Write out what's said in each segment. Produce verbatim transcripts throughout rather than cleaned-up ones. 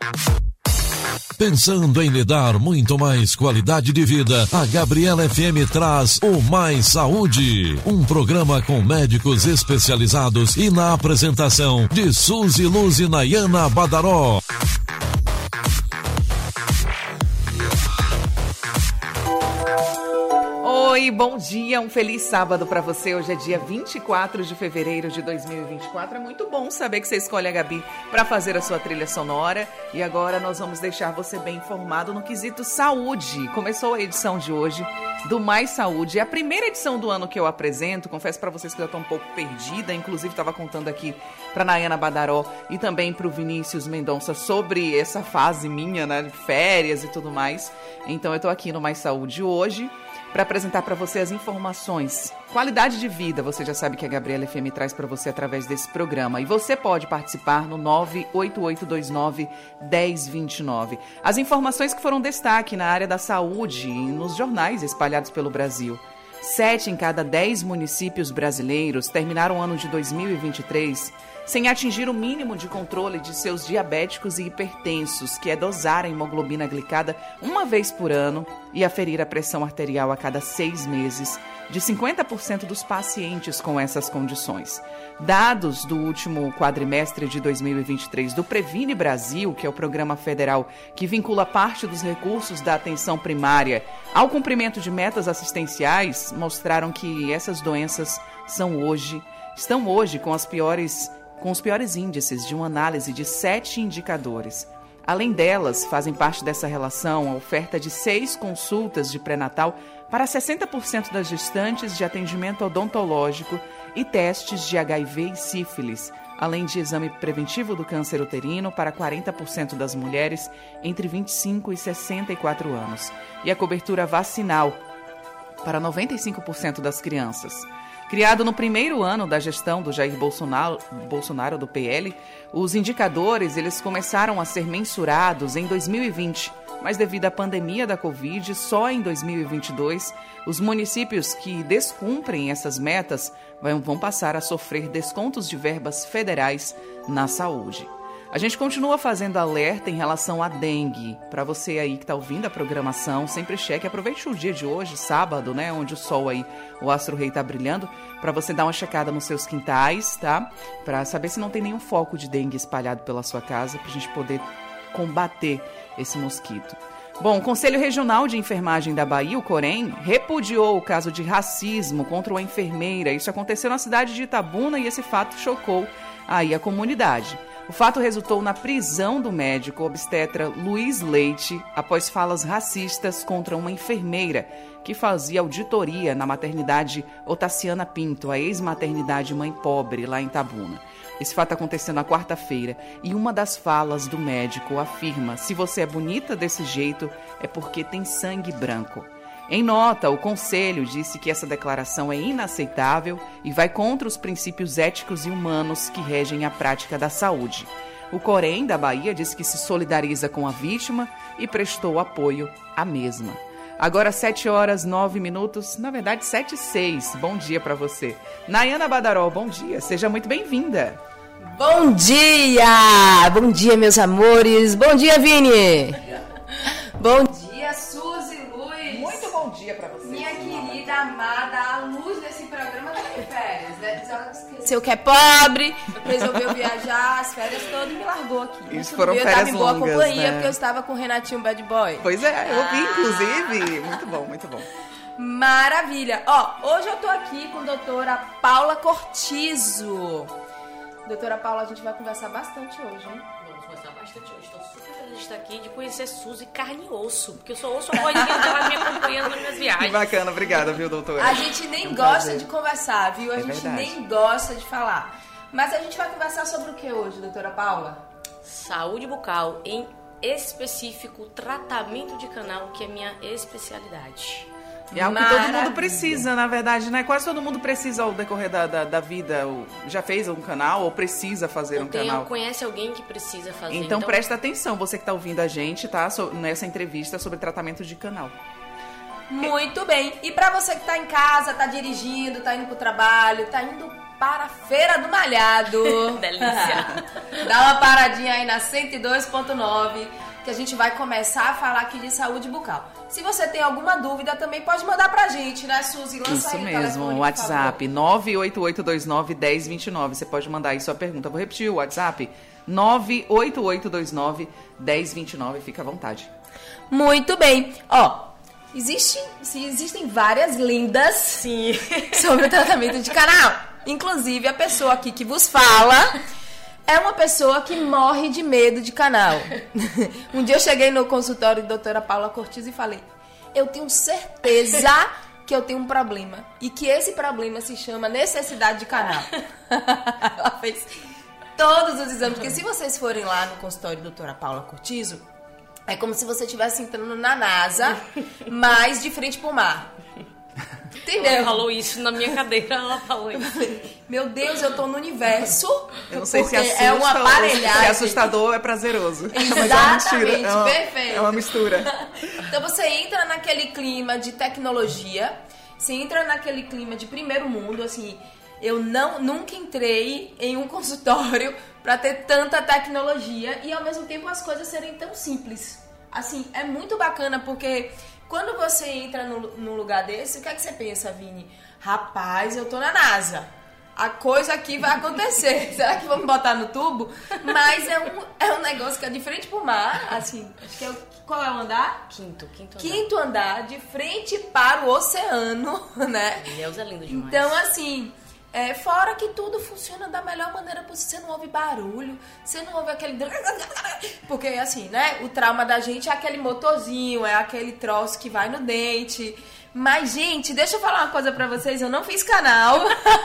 Pensando em lhe dar muito mais qualidade de vida, a Gabriela F M traz o Mais Saúde, um programa com médicos especializados e na apresentação de Suzy Luz e Nayana Badaró. Oi, bom dia, um feliz sábado para você. Hoje é dia vinte e quatro de fevereiro de dois mil e vinte e quatro. É muito bom saber que você escolhe a Gabi para fazer a sua trilha sonora. E agora nós vamos deixar você bem informado no quesito saúde. Começou a edição de hoje do Mais Saúde. É a primeira edição do ano que eu apresento. Confesso para vocês que eu estou um pouco perdida. Inclusive estava contando aqui para Nayana Badaró e também para o Vinícius Mendonça sobre essa fase minha, né, de férias e tudo mais. Então eu estou aqui no Mais Saúde hoje para apresentar para você as informações. Qualidade de vida, você já sabe que a Gabriela F M traz para você através desse programa. E você pode participar no nove oito oito dois nove um zero dois nove. As informações que foram destaque na área da saúde e nos jornais espalhados pelo Brasil. Sete em cada dez municípios brasileiros terminaram o ano de dois mil e vinte e três sem atingir o mínimo de controle de seus diabéticos e hipertensos, que é dosar a hemoglobina glicada uma vez por ano e aferir a pressão arterial a cada seis meses, de cinquenta por cento dos pacientes com essas condições. Dados do último quadrimestre de dois mil e vinte e três do Previne Brasil, que é o programa federal que vincula parte dos recursos da atenção primária ao cumprimento de metas assistenciais, mostraram que essas doenças são hoje, estão hoje com as piores com os piores índices de uma análise de sete indicadores. Além delas, fazem parte dessa relação a oferta de seis consultas de pré-natal para sessenta por cento das gestantes de atendimento odontológico e testes de H I V e sífilis, além de exame preventivo do câncer uterino para quarenta por cento das mulheres entre vinte e cinco e sessenta e quatro anos, e a cobertura vacinal para noventa e cinco por cento das crianças. Criado no primeiro ano da gestão do Jair Bolsonaro, Bolsonaro do P L, os indicadores eles começaram a ser mensurados em dois mil e vinte, mas devido à pandemia da Covid, só em dois mil e vinte e dois, os municípios que descumprem essas metas vão passar a sofrer descontos de verbas federais na saúde. A gente continua fazendo alerta em relação à dengue. Para você aí que está ouvindo a programação, sempre cheque. Aproveite o dia de hoje, sábado, né, onde o sol aí, o astro rei está brilhando, para você dar uma checada nos seus quintais, tá? Para saber se não tem nenhum foco de dengue espalhado pela sua casa, para a gente poder combater esse mosquito. Bom, o Conselho Regional de Enfermagem da Bahia, o COREN, repudiou o caso de racismo contra uma enfermeira. Isso aconteceu na cidade de Itabuna e esse fato chocou aí a comunidade. O fato resultou na prisão do médico obstetra Luiz Leite após falas racistas contra uma enfermeira que fazia auditoria na maternidade Otaciana Pinto, a ex-maternidade Mãe Pobre, lá em Itabuna. Esse fato aconteceu na quarta-feira e uma das falas do médico afirma: se você é bonita desse jeito é porque tem sangue branco. Em nota, o Conselho disse que essa declaração é inaceitável e vai contra os princípios éticos e humanos que regem a prática da saúde. O COREN da Bahia disse que se solidariza com a vítima e prestou apoio à mesma. Agora sete horas, nove minutos, na verdade sete e seis. Bom dia para você. Nayana Badaró, bom dia, seja muito bem-vinda. Bom dia! Bom dia, meus amores. Bom dia, Vini. Bom dia, Suzy. Muito bom dia pra você. Minha querida, amada, a luz desse programa tá em férias, né? Ela esqueceu que é pobre, resolveu viajar as férias todas e me largou aqui. Isso foram férias longas, eu tava em boa companhia, né? Porque eu estava com o Renatinho Bad Boy. Pois é, eu vi, inclusive. Muito bom, muito bom. Maravilha. Ó, hoje eu tô aqui com a doutora Paula Cortizo. Doutora Paula, a gente vai conversar bastante hoje, hein? Vamos conversar bastante hoje. Estou super feliz de estar aqui, de conhecer Suzy carne e osso, porque eu só ouço a voz dela me acompanhando nas minhas viagens. Que bacana, obrigada, viu, doutora? A gente nem é um gosta prazer. de conversar, viu? A é gente verdade. nem gosta de falar. Mas a gente vai conversar sobre o que hoje, doutora Paula? Saúde bucal, em específico tratamento de canal, que é minha especialidade. É algo que todo mundo precisa, na verdade, né? Quase todo mundo precisa ao decorrer da, da, da vida. Ou já fez um canal ou precisa fazer ou um tem, canal. Ou conhece alguém que precisa fazer. Então, então presta atenção, você que está ouvindo a gente, tá? So, nessa entrevista sobre tratamento de canal. Muito bem. E para você que está em casa, está dirigindo, está indo para o trabalho, está indo para a Feira do Malhado. Delícia. Dá uma paradinha aí na cento e dois ponto nove, que a gente vai começar a falar aqui de saúde bucal. Se você tem alguma dúvida, também pode mandar pra gente, né, Suzy? Lança Isso aí o mesmo, telefone, o WhatsApp nove oito oito dois nove um zero dois nove. Você pode mandar aí sua pergunta. Vou repetir o WhatsApp: nove oito oito dois nove um zero dois nove. Fica à vontade. Muito bem. Ó, existe, existem várias lendas Sim. sobre o tratamento de canal. Inclusive, a pessoa aqui que vos fala é uma pessoa que morre de medo de canal. Um dia eu cheguei no consultório da doutora Paula Cortizo e falei: eu tenho certeza que eu tenho um problema. E que esse problema se chama necessidade de canal. Ela fez todos os exames. Porque se vocês forem lá no consultório da doutora Paula Cortizo, é como se você estivesse entrando na NASA, mas de frente pro mar. Entendeu? Ela falou isso na minha cadeira, ela falou isso. Meu Deus, eu tô no universo. Eu não sei se assusta é uma aparelhagem. Se é assustador é prazeroso. Exatamente, é uma, perfeito. É uma mistura. Então você entra naquele clima de tecnologia, você entra naquele clima de primeiro mundo, assim. Eu não, nunca entrei em um consultório pra ter tanta tecnologia e ao mesmo tempo as coisas serem tão simples. Assim, é muito bacana porque quando você entra no, num lugar desse, o que é que você pensa, Vini? Rapaz, eu tô na NASA. A coisa aqui vai acontecer. Será que vão me botar no tubo? Mas é um, é um negócio que é de frente pro mar, assim. Acho que é o, qual é o andar? Quinto, quinto andar. Quinto andar, de frente para o oceano, né? Deus é lindo demais. Então, assim, é, fora que tudo funciona da melhor maneira possível. Você não ouve barulho, você não ouve aquele... Porque, assim, né? O trauma da gente é aquele motorzinho, é aquele troço que vai no dente. Mas, gente, deixa eu falar uma coisa pra vocês. Eu não fiz canal.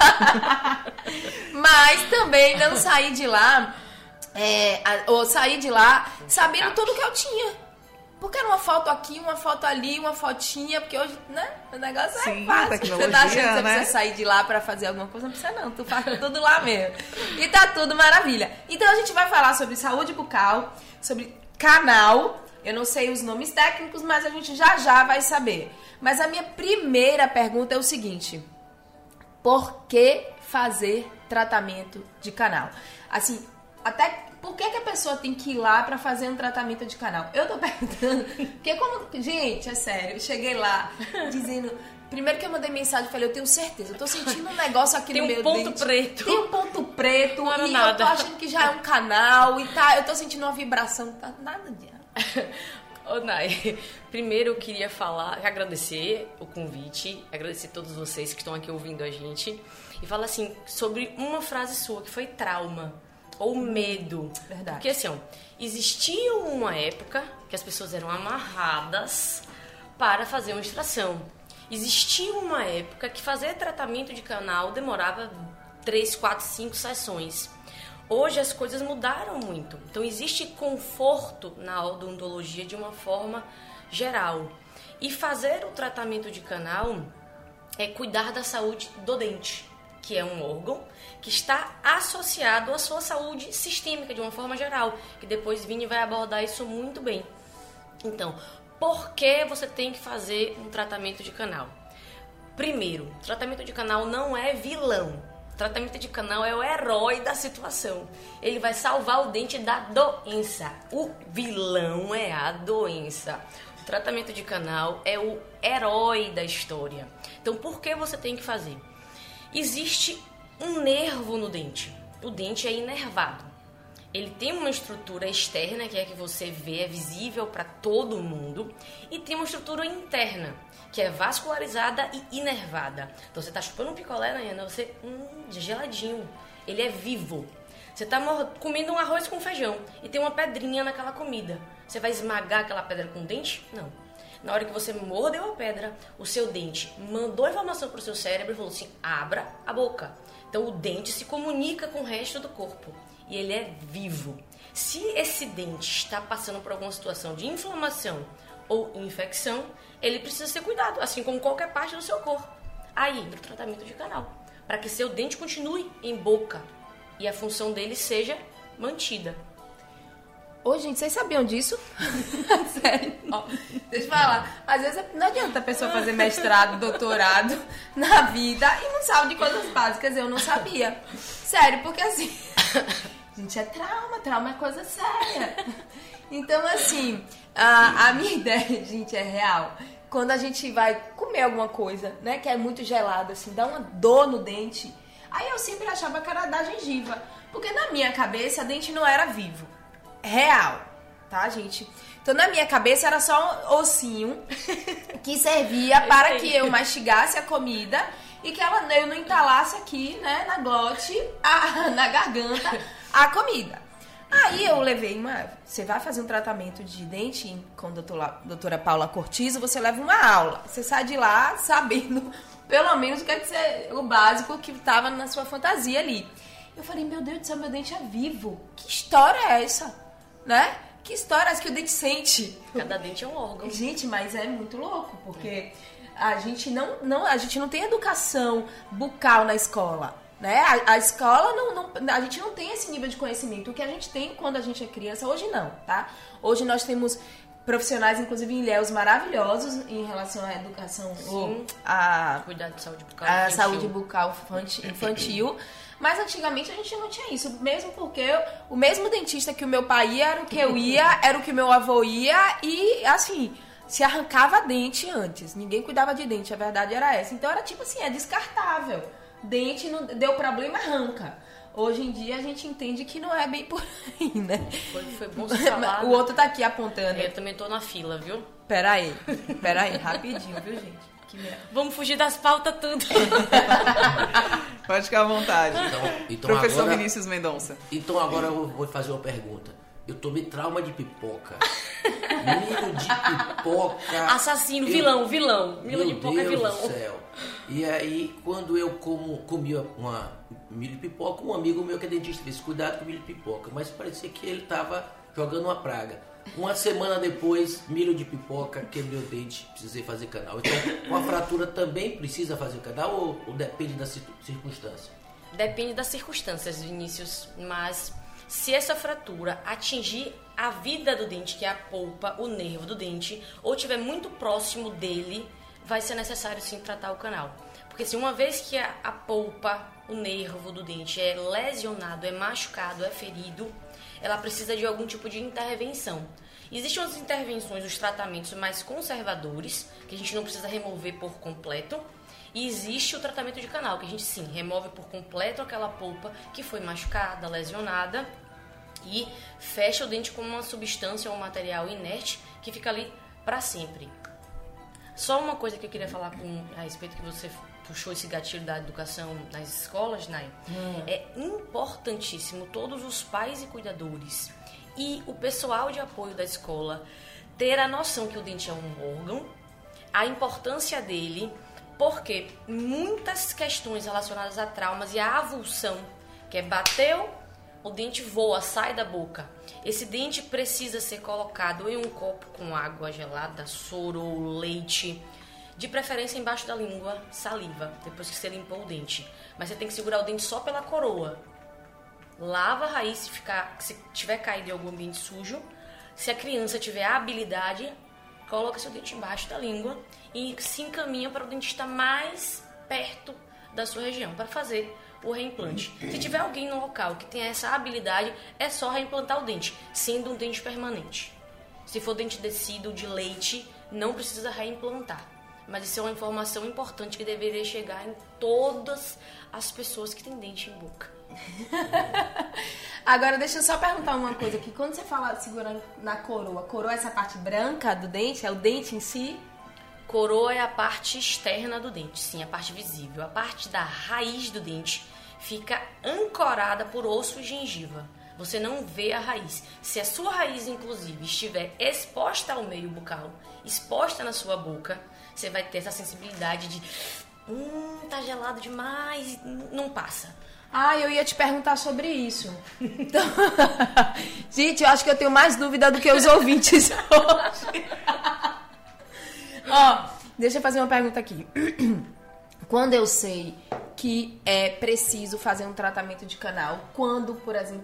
Mas também não saí de lá... É, ou saí de lá sabendo tudo que eu tinha. Porque era uma foto aqui, uma foto ali, uma fotinha, porque hoje, né, o negócio Sim, é fácil. tecnologia, Você tá achando que você né? precisa sair de lá pra fazer alguma coisa? Não precisa não, tu faz tudo lá mesmo. E tá tudo maravilha. Então a gente vai falar sobre saúde bucal, sobre canal. Eu não sei os nomes técnicos, mas a gente já já vai saber. Mas a minha primeira pergunta é o seguinte: por que fazer tratamento de canal? Assim, até... Por que, que a pessoa tem que ir lá pra fazer um tratamento de canal? Eu tô perguntando, porque como... Gente, é sério, eu cheguei lá dizendo... Primeiro que eu mandei mensagem e falei, eu tenho certeza, eu tô sentindo um negócio aqui Tem no um meu ponto dente. preto. Tem um ponto preto. Não era e nada. eu tô achando que já é um canal e tá... Eu tô sentindo uma vibração, tá nada de... Ô, Nai, primeiro eu queria falar, agradecer o convite, agradecer a todos vocês que estão aqui ouvindo a gente e falar assim, sobre uma frase sua, que foi trauma. Ou medo. Verdade. Porque assim, ó, existia uma época que as pessoas eram amarradas para fazer uma extração. Existia uma época que fazer tratamento de canal demorava três, quatro, cinco sessões. Hoje as coisas mudaram muito. Então existe conforto na odontologia de uma forma geral. E fazer o tratamento de canal é cuidar da saúde do dente, que é um órgão que está associado à sua saúde sistêmica de uma forma geral, que depois Vini vai abordar isso muito bem. Então, por que você tem que fazer um tratamento de canal? Primeiro, tratamento de canal não é vilão. Tratamento de canal é o herói da situação. Ele vai salvar o dente da doença. O vilão é a doença. O tratamento de canal é o herói da história. Então, por que você tem que fazer? Existe um nervo no dente. O dente é inervado. Ele tem uma estrutura externa, que é que você vê, é visível para todo mundo, e tem uma estrutura interna, que é vascularizada e inervada. Então você está chupando um picolé, Nayana, você, hum, geladinho. Ele é vivo. Você está comendo um arroz com feijão e tem uma pedrinha naquela comida. Você vai esmagar aquela pedra com o dente? Não. Na hora que você mordeu a pedra, o seu dente mandou a informação para o seu cérebro e falou assim, abra a boca. Então o dente se comunica com o resto do corpo e ele é vivo. Se esse dente está passando por alguma situação de inflamação ou infecção, ele precisa ser cuidado, assim como qualquer parte do seu corpo. Aí entra o tratamento de canal, para que seu dente continue em boca e a função dele seja mantida. Ô, gente, vocês sabiam disso? Sério? Ó, deixa eu falar. Às vezes não adianta a pessoa fazer mestrado, doutorado na vida e não sabe de coisas básicas. Eu não sabia. Sério, porque assim... Gente, é trauma. Trauma é coisa séria. Então, assim, a, a minha ideia, gente, é real. Quando a gente vai comer alguma coisa, né, que é muito gelada, assim, dá uma dor no dente. Aí eu sempre achava que era da gengiva. Porque na minha cabeça, dente não era vivo. Real, tá, gente? Então, na minha cabeça, era só um ossinho que servia para que eu mastigasse a comida e que ela, eu não entalasse aqui, né, na glote, a, na garganta, a comida. Aí eu levei uma... Você vai fazer um tratamento de dente com a doutora, doutora Paula Cortizo, você leva uma aula. Você sai de lá sabendo, pelo menos, o que é que você, o básico que estava na sua fantasia ali. Eu falei, meu Deus do céu, meu dente é vivo. Que história é essa? Né? Que história é essa que o dente sente? Cada dente é um órgão. Gente, mas é muito louco, porque a gente não, não, a gente não tem educação bucal na escola. Né? A, a escola, não, não, a gente não tem esse nível de conhecimento. O que a gente tem quando a gente é criança, hoje não, tá? Hoje nós temos profissionais, inclusive em Ilhéus, maravilhosos em relação à educação, ou a, cuidado de saúde bucal a infantil. saúde bucal infantil. Mas antigamente a gente não tinha isso, mesmo porque o mesmo dentista que o meu pai ia era o que eu ia, era o que o meu avô ia e, assim, se arrancava dente antes. Ninguém cuidava de dente, a verdade era essa. Então era tipo assim, é descartável. Dente, não deu problema, arranca. Hoje em dia a gente entende que não é bem por aí, né? Foi, foi bom você falar. O outro tá aqui apontando. Eu também tô na fila, viu? Pera aí, pera aí, rapidinho, viu, gente? Que Vamos fugir das pautas tudo. Pode ficar à vontade. Então, então Professor agora, Vinícius Mendonça. Então agora eu vou fazer uma pergunta. Eu tomei trauma de pipoca. Milho de pipoca. Assassino, eu, vilão, vilão. Milho de meu pipoca é Deus vilão. do céu. E aí, quando eu como, comia uma milho de pipoca, um amigo meu que é dentista disse, cuidado com milho de pipoca. Mas parecia que ele estava jogando uma praga. Uma semana depois, milho de pipoca, quebrei o dente, precisei fazer canal. Então, uma fratura também precisa fazer canal ou, ou depende da circunstância? Depende das circunstâncias, Vinícius, mas se essa fratura atingir a vida do dente, que é a polpa, o nervo do dente, ou estiver muito próximo dele, vai ser necessário sim tratar o canal. Porque se uma vez que a, a polpa, o nervo do dente é lesionado, é machucado, é ferido, ela precisa de algum tipo de intervenção. Existem outras intervenções, os tratamentos mais conservadores, que a gente não precisa remover por completo. E existe o tratamento de canal, que a gente sim remove por completo aquela polpa que foi machucada, lesionada e fecha o dente com uma substância ou um material inerte que fica ali para sempre. Só uma coisa que eu queria falar com, a respeito que você puxou esse gatilho da educação nas escolas, Nai. Hum. É importantíssimo todos os pais e cuidadores e o pessoal de apoio da escola ter a noção que o dente é um órgão, a importância dele, porque muitas questões relacionadas a traumas e a avulsão, que é bateu, o dente voa, sai da boca. Esse dente precisa ser colocado em um copo com água gelada, soro ou leite, de preferência embaixo da língua, saliva, depois que você limpou o dente. Mas você tem que segurar o dente só pela coroa. Lava a raiz se, ficar, se tiver caído em algum ambiente sujo. Se a criança tiver a habilidade, coloca seu dente embaixo da língua e se encaminha para o dentista mais perto da sua região para fazer o reimplante. Se tiver alguém no local que tenha essa habilidade, é só reimplantar o dente, sendo um dente permanente. Se for dente descido de leite, não precisa reimplantar. Mas isso é uma informação importante que deveria chegar em todas as pessoas que têm dente em boca. Agora, deixa eu só perguntar uma coisa aqui. Quando você fala segurando na coroa, coroa é essa parte branca do dente? É o dente em si? Coroa é a parte externa do dente, sim, a parte visível. A parte da raiz do dente fica ancorada por osso e gengiva. Você não vê a raiz. Se a sua raiz, inclusive, estiver exposta ao meio bucal, exposta na sua boca, você vai ter essa sensibilidade de hum, tá gelado demais, não passa. Ah, eu ia te perguntar sobre isso. Então, gente, eu acho que eu tenho mais dúvida do que os ouvintes hoje. Ó, deixa eu fazer uma pergunta aqui. Quando eu sei que é preciso fazer um tratamento de canal, quando, por exemplo,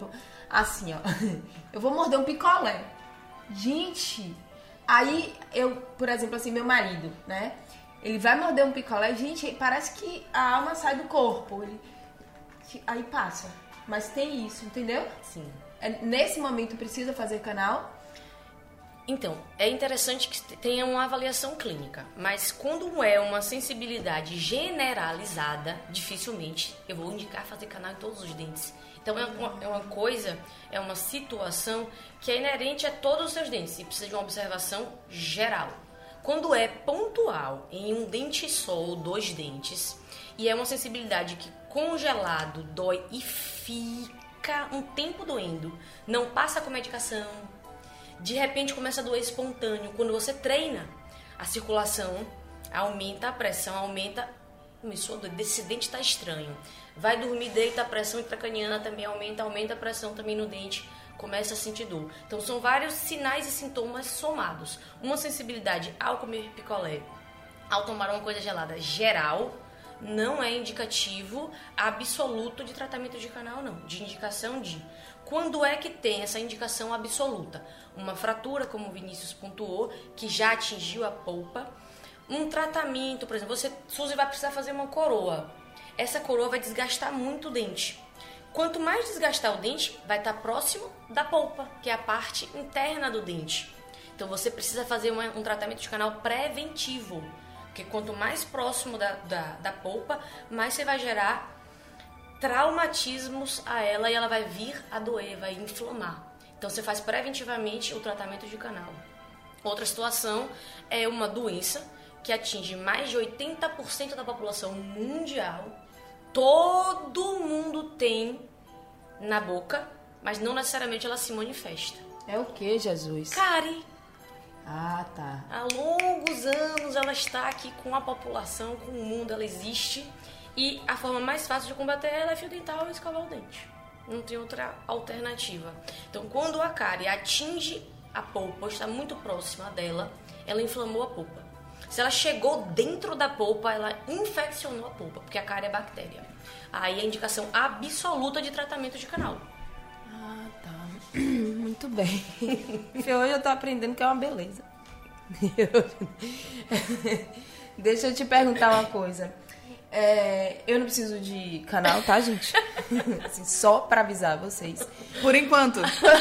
assim, ó. Eu vou morder um picolé. Gente, aí eu, por exemplo, assim, meu marido, né? Ele vai morder um picolé, gente, parece que a alma sai do corpo. Ele, aí passa. Mas tem isso, entendeu? Sim. É, nesse momento precisa fazer canal? Então, é interessante que tenha uma avaliação clínica, mas quando é uma sensibilidade generalizada, dificilmente eu vou indicar fazer canal em todos os dentes. Então, é uma, é uma coisa, é uma situação que é inerente a todos os seus dentes e precisa de uma observação geral. Quando é pontual em um dente só ou dois dentes, e é uma sensibilidade que congelado dói e fica um tempo doendo, não passa com medicação, de repente começa a doer espontâneo. Quando você treina, a circulação aumenta, a pressão aumenta. Começou a doer, esse dente tá estranho. Vai dormir, deita, a pressão intracraniana também aumenta, aumenta a pressão também no dente, começa a sentir dor. Então são vários sinais e sintomas somados. Uma sensibilidade ao comer picolé, ao tomar uma coisa gelada geral, não é indicativo absoluto de tratamento de canal, não. De indicação de... Quando é que tem essa indicação absoluta? Uma fratura, como o Vinícius pontuou, que já atingiu a polpa. Um tratamento, por exemplo, você, Suzy, vai precisar fazer uma coroa. Essa coroa vai desgastar muito o dente. Quanto mais desgastar o dente, vai estar próximo da polpa, que é a parte interna do dente. Então você precisa fazer uma, um tratamento de canal preventivo. Porque quanto mais próximo da, da, da polpa, mais você vai gerar traumatismos a ela e ela vai vir a doer, vai inflamar. Então você faz preventivamente o tratamento de canal. Outra situação é uma doença que atinge mais de oitenta por cento da população mundial. Todo mundo tem na boca, mas não necessariamente ela se manifesta. É o que, Jesus? Cárie. Ah, tá. Há longos anos ela está aqui com a população, com o mundo, ela existe. E a forma mais fácil de combater ela é fio dental e escovar o dente. Não tem outra alternativa. Então, quando a cárie atinge a polpa, ou está muito próxima dela, ela inflamou a polpa. Se ela chegou dentro da polpa, ela infeccionou a polpa, porque a cárie é bactéria. Aí é a indicação absoluta de tratamento de canal. Ah, tá. Muito bem. Hoje eu tô aprendendo que é uma beleza. Deixa eu te perguntar uma coisa. É, eu não preciso de canal, tá, gente? Assim, só pra avisar vocês. Por enquanto.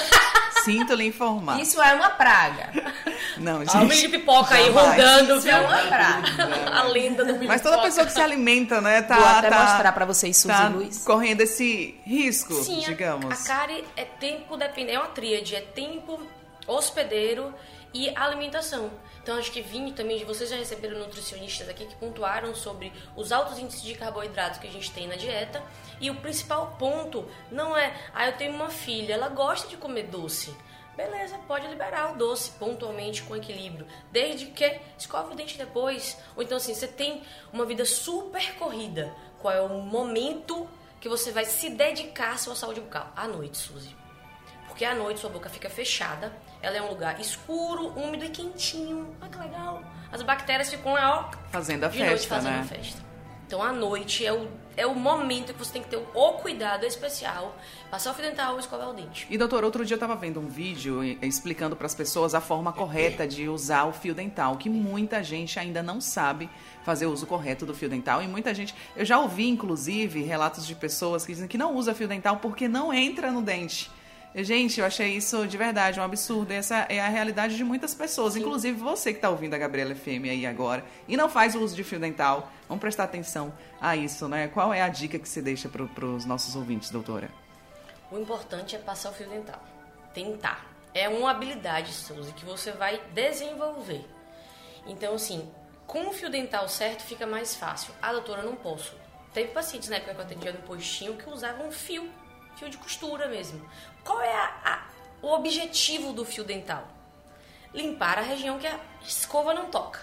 Sinto lhe informar. Isso é uma praga. Não, gente. Olha o milho de pipoca aí jamais. rondando, Isso viu? é uma praga. A lenda do milho Mas de toda pipoca. pessoa que se alimenta, né, tá, Vou até tá, mostrar pra vocês, Suzy tá e Luiz. correndo esse risco, Sim, a- digamos. A cárie é tempo dependente, é uma tríade, é tempo, hospedeiro e alimentação. Então acho que Vini também, vocês já receberam nutricionistas aqui que pontuaram sobre os altos índices de carboidratos que a gente tem na dieta. E o principal ponto não é, ah, eu tenho uma filha, ela gosta de comer doce. Beleza, pode liberar o doce pontualmente com equilíbrio, desde que escove o dente depois. Ou então assim, você tem uma vida super corrida. Qual é o momento que você vai se dedicar à sua saúde bucal? À noite, Suzy. Porque à noite sua boca fica fechada, ela é um lugar escuro, úmido e quentinho. Olha que legal. As bactérias ficam lá, ó, Fazendo a de noite festa, fazendo né? a festa. Então à noite é o, é o momento que você tem que ter o, o cuidado especial, passar o fio dental e escovar o dente. E, doutor, outro dia eu estava vendo um vídeo eh, explicando para as pessoas a forma correta de usar o fio dental, que muita gente ainda não sabe fazer o uso correto do fio dental. E muita gente... Eu já ouvi, inclusive, relatos de pessoas que dizem que não usa fio dental porque não entra no dente. Gente, eu achei isso de verdade um absurdo. Essa é a realidade de muitas pessoas, Sim. inclusive você que está ouvindo a Gabriela F M aí agora e não faz o uso de fio dental. Vamos prestar atenção a isso, né? Qual é a dica que você deixa para os nossos ouvintes, doutora? O importante é passar o fio dental. Tentar. É uma habilidade, Suzy, que você vai desenvolver. Então, assim, com o fio dental certo fica mais fácil. Ah, doutora, eu não posso. Teve pacientes na época que eu atendia no postinho que usavam fio, fio de costura mesmo. Qual é a, a, o objetivo do fio dental? Limpar a região que a escova não toca.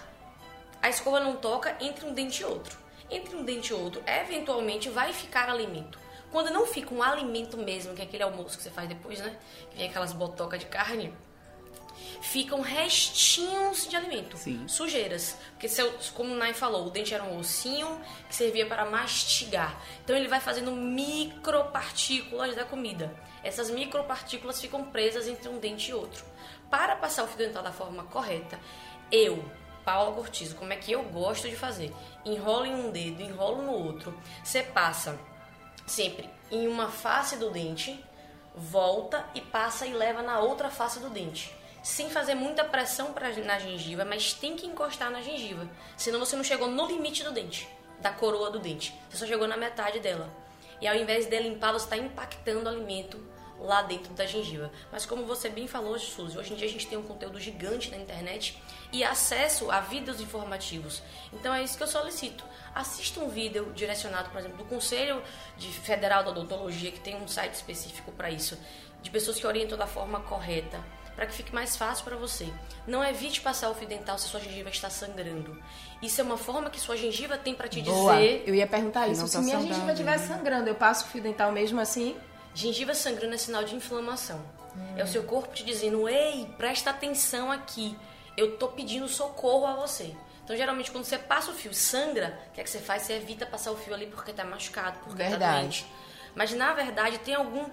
A escova não toca entre um dente e outro. Entre um dente e outro, eventualmente vai ficar alimento. Quando não fica um alimento mesmo, que é aquele almoço que você faz depois, né? Que vem aquelas botocas de carne. ficam restinhos de alimento, Sim. sujeiras. Porque, se eu, como o Nai falou, o dente era um ossinho que servia para mastigar. Então ele vai fazendo micropartículas da comida. Essas micropartículas ficam presas entre um dente e outro. Para passar o fio dental da forma correta, eu, Paula Cortizo, como é que eu gosto de fazer? Enrolo em um dedo, enrolo no outro. Você passa sempre em uma face do dente, volta e passa e leva na outra face do dente. Sem fazer muita pressão pra, na gengiva, mas tem que encostar na gengiva. Senão você não chegou no limite do dente, da coroa do dente. Você só chegou na metade dela. E ao invés de limpar, você está impactando o alimento lá dentro da gengiva. Mas como você bem falou, Suzy, hoje em dia a gente tem um conteúdo gigante na internet e acesso a vídeos informativos. Então é isso que eu solicito. Assista um vídeo direcionado, por exemplo, do Conselho de Federal da Odontologia, que tem um site específico para isso, de pessoas que orientam da forma correta, para que fique mais fácil para você. Não evite passar o fio dental se sua gengiva está sangrando. Isso é uma forma que sua gengiva tem para te Boa. dizer... Eu ia perguntar isso. Não Se tá minha saudável, gengiva estiver né? sangrando, eu passo o fio dental mesmo assim? Gengiva sangrando é sinal de inflamação. Hum. É o seu corpo te dizendo, ei, presta atenção aqui. Eu tô pedindo socorro a você. Então, geralmente, quando você passa o fio e sangra, o que é que você faz? Você evita passar o fio ali porque tá machucado, porque Verdade. tá doente. Mas, na verdade, tem algum...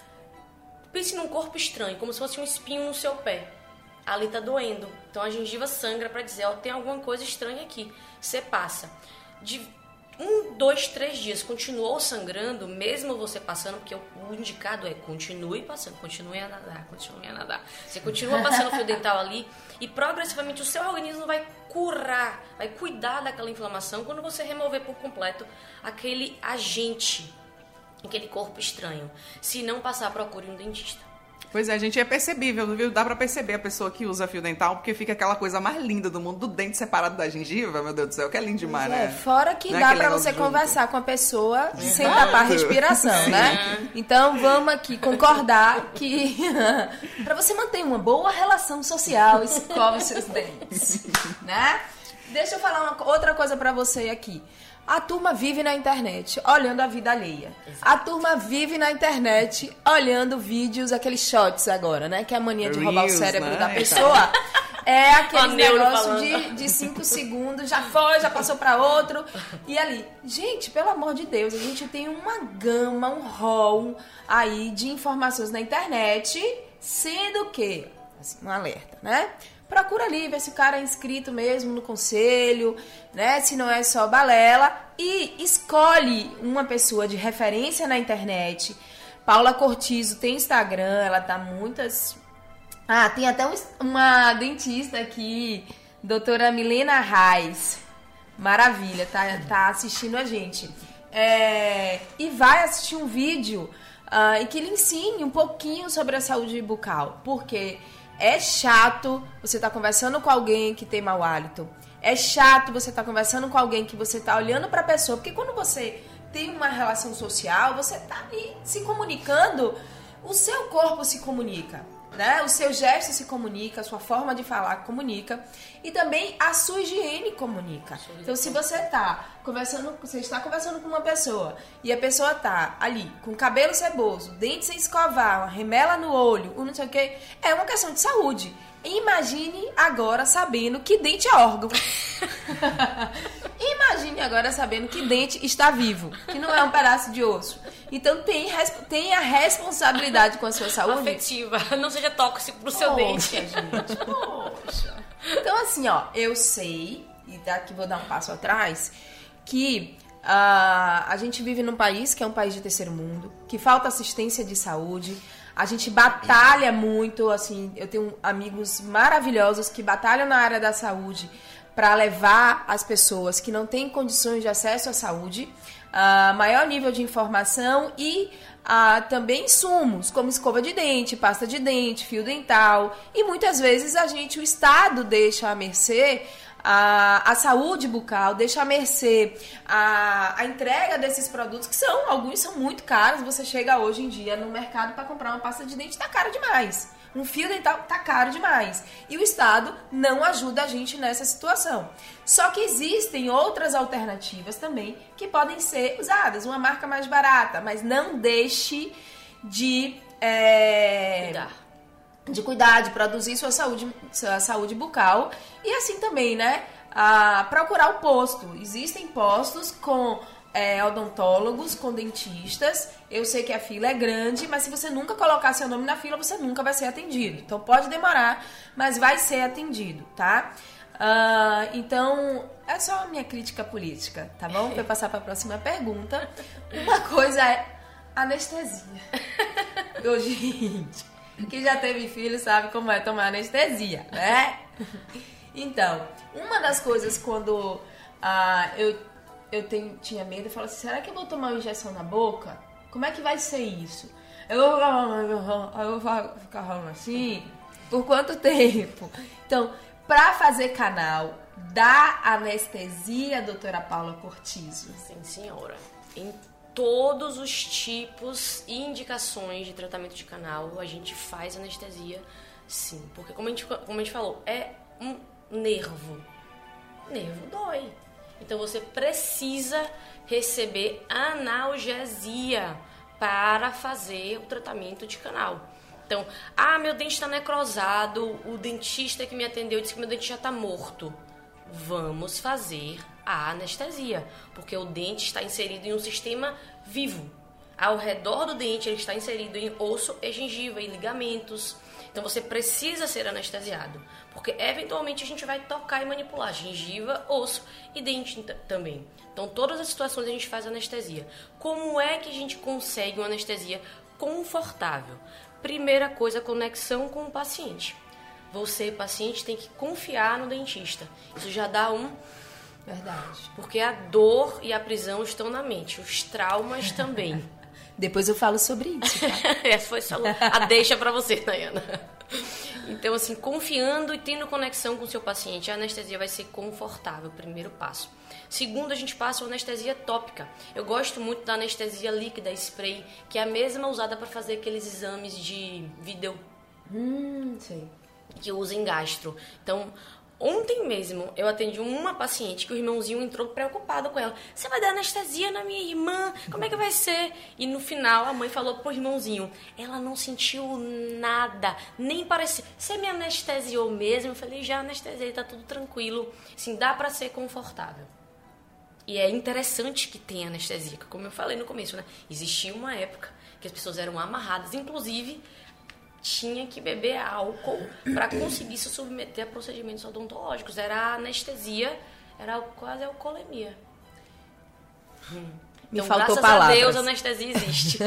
Pense num corpo estranho, como se fosse um espinho no seu pé. Ali tá doendo. Então, a gengiva sangra pra dizer, ó, tem alguma coisa estranha aqui. Você passa. De um, dois, três dias, continuou sangrando, mesmo você passando, porque o indicado é continue passando, continue a nadar, continue a nadar. Você continua passando o fio dental ali e progressivamente o seu organismo vai curar, vai cuidar daquela inflamação quando você remover por completo aquele agente, aquele corpo estranho. Se não passar, procure um dentista. Pois é, gente, é percebível, viu? Dá pra perceber a pessoa que usa fio dental, porque fica aquela coisa mais linda do mundo, do dente separado da gengiva, meu Deus do céu, que é lindo demais, É, né? fora que Não é dá aquele pra negócio você junto. conversar com a pessoa sem tapar a respiração, Sim. né? Então vamos aqui concordar que pra você manter uma boa relação social, escove seus dentes, né? Deixa eu falar uma, outra coisa pra você aqui. A turma vive na internet olhando a vida alheia. Exato. A turma vive na internet olhando vídeos, aqueles shots agora, né? Que é a mania de roubar Reels, o cérebro né? da pessoa. É aquele negócio falando. de, de cinco segundos, já foi, já passou pra outro. E ali, gente, pelo amor de Deus, a gente tem uma gama, um rol aí de informações na internet, sendo que, assim, um alerta, né? Procura ali, ver se o cara é inscrito mesmo no conselho, né? Se não é só balela. E escolhe uma pessoa de referência na internet. Paula Cortizo tem Instagram, ela tá muitas... Ah, tem até um, uma dentista aqui, doutora Milena Reis. Maravilha, tá, tá assistindo a gente. É, e vai assistir um vídeo uh, em que lhe ensine um pouquinho sobre a saúde bucal. Porque... é chato você estar tá conversando com alguém que tem mau hálito. É chato você estar tá conversando com alguém que você está olhando para a pessoa. Porque quando você tem uma relação social, você está ali se comunicando, o seu corpo se comunica, né? O seu gesto se comunica, a sua forma de falar comunica. E também a sua higiene comunica. Então, se você tá conversando, você está conversando com uma pessoa e a pessoa tá ali com cabelo ceboso, dente sem escovar, uma remela no olho, um não sei o que, é uma questão de saúde. Imagine agora sabendo que dente é órgão. Imagine agora sabendo que dente está vivo, que não é um pedaço de osso. Então tem, tem a responsabilidade com a sua saúde. Afetiva, não seja tóxico pro seu Poxa, dente. gente, poxa. Então assim, ó, eu sei, e daqui vou dar um passo atrás, que uh, a gente vive num país que é um país de terceiro mundo, que falta assistência de saúde. A gente batalha muito, assim, eu tenho amigos maravilhosos que batalham na área da saúde para levar as pessoas que não têm condições de acesso à saúde a uh, maior nível de informação e uh, também insumos, como escova de dente, pasta de dente, fio dental. E muitas vezes a gente, o Estado deixa à mercê A, a saúde bucal, deixa à mercê a, a entrega desses produtos, que são, alguns são muito caros. Você chega hoje em dia no mercado para comprar uma pasta de dente, tá caro demais. Um fio dental tá caro demais. E o Estado não ajuda a gente nessa situação. Só que existem outras alternativas também que podem ser usadas. Uma marca mais barata, mas não deixe de... É, Cuidar. de cuidar, de produzir sua saúde, sua saúde bucal. E assim também, né? A procurar o posto. Existem postos com é, odontólogos, com dentistas. Eu sei que a fila é grande, mas se você nunca colocar seu nome na fila, você nunca vai ser atendido. Então pode demorar, mas vai ser atendido, tá? Uh, então, é só a minha crítica política, tá bom? Para passar para a próxima pergunta. Uma coisa é anestesia. Ô, gente, quem já teve filho sabe como é tomar anestesia, né? Então, uma das coisas quando ah, eu, eu tenho, tinha medo, eu falo assim, será que eu vou tomar uma injeção na boca? Como é que vai ser isso? Eu vou ficar falando assim, por quanto tempo? Então, para fazer canal, dá anestesia, doutora Paula Cortizo? Sim, senhora. Em todos os tipos e indicações de tratamento de canal, a gente faz anestesia, sim. Porque, como a gente, como a gente falou, é um nervo. Nervo dói. Então, você precisa receber analgesia para fazer o tratamento de canal. Então, ah, meu dente está necrosado, o dentista que me atendeu disse que meu dente já está morto. Vamos fazer a anestesia, porque o dente está inserido em um sistema vivo. Ao redor do dente, ele está inserido em osso e gengiva, em ligamentos. Então, você precisa ser anestesiado, porque eventualmente a gente vai tocar e manipular gengiva, osso e dente também. Então, todas as situações a gente faz anestesia. Como é que a gente consegue uma anestesia confortável? Primeira coisa, conexão com o paciente. Você, paciente, tem que confiar no dentista. Isso já dá um... Verdade. Porque a dor e a prisão estão na mente. Os traumas também. Depois eu falo sobre isso, tá? Essa foi só a deixa pra você, Nayana. Então, assim, confiando e tendo conexão com o seu paciente, a anestesia vai ser confortável, primeiro passo. Segundo, a gente passa a anestesia tópica. Eu gosto muito da anestesia líquida, spray, que é a mesma usada para fazer aqueles exames de vídeo. Hum, sei. Que usa em gastro. Então, ontem mesmo eu atendi uma paciente que o irmãozinho entrou preocupado com ela. Você vai dar anestesia na minha irmã? Como é que vai ser? E no final a mãe falou pro irmãozinho, ela não sentiu nada, nem parecia. Você me anestesiou mesmo? Eu falei, já anestesiei, tá tudo tranquilo. Assim, dá pra ser confortável. E é interessante que tenha anestesia, como eu falei no começo, né? Existia uma época que as pessoas eram amarradas, inclusive tinha que beber álcool para conseguir se submeter a procedimentos odontológicos. Era a anestesia, era quase a alcoolemia. Hum. Me então, faltou graças palavras. a Deus, a anestesia existe.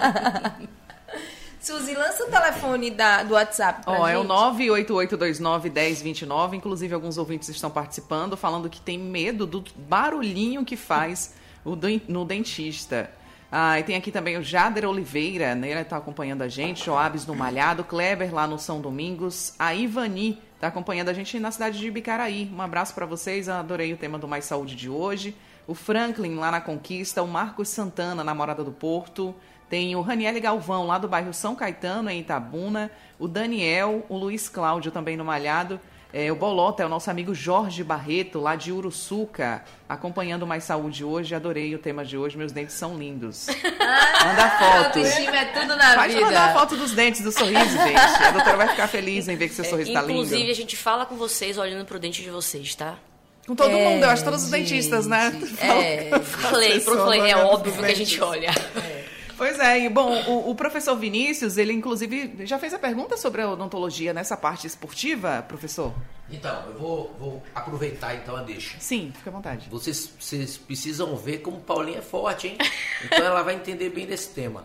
Suzy, lança o telefone da, do WhatsApp pra Ó, gente. é o nove oito oito dois nove, um zero dois nove. Inclusive, alguns ouvintes estão participando, falando que tem medo do barulhinho que faz o den- no dentista. Ah, e tem aqui também o Jader Oliveira, né? Ele está acompanhando a gente. Joabes no Malhado, Kleber lá no São Domingos. A Ivani está acompanhando a gente na cidade de Bicaraí. Um abraço para vocês, adorei o tema do Mais Saúde de hoje. O Franklin lá na Conquista, o Marcos Santana na Morada do Porto. Tem o Raniele Galvão, lá do bairro São Caetano, em Itabuna. O Daniel, o Luiz Cláudio, também no Malhado. É, o Bolota é o nosso amigo Jorge Barreto, lá de Uruçuca, acompanhando Mais Saúde hoje. Adorei o tema de hoje, meus dentes são lindos. Ah, Manda foto. autoestima é tudo na Pode vida. mandar a foto dos dentes, do sorriso, gente. A doutora vai ficar feliz em ver que seu sorriso tá lindo. Inclusive, a gente fala com vocês olhando pro dente de vocês, tá? Com todo É, mundo, eu acho todos os gente, dentistas, né? É, Falei, pessoas falei, é olhando óbvio pros que a gente dentes. olha. Pois é, e bom, o, o professor Vinícius, ele inclusive já fez a pergunta sobre a odontologia nessa parte esportiva, professor? Então, eu vou, vou aproveitar então a deixa. Sim, fica à vontade. Vocês, vocês precisam ver como Paulinha é forte, hein? Então ela vai entender bem desse tema.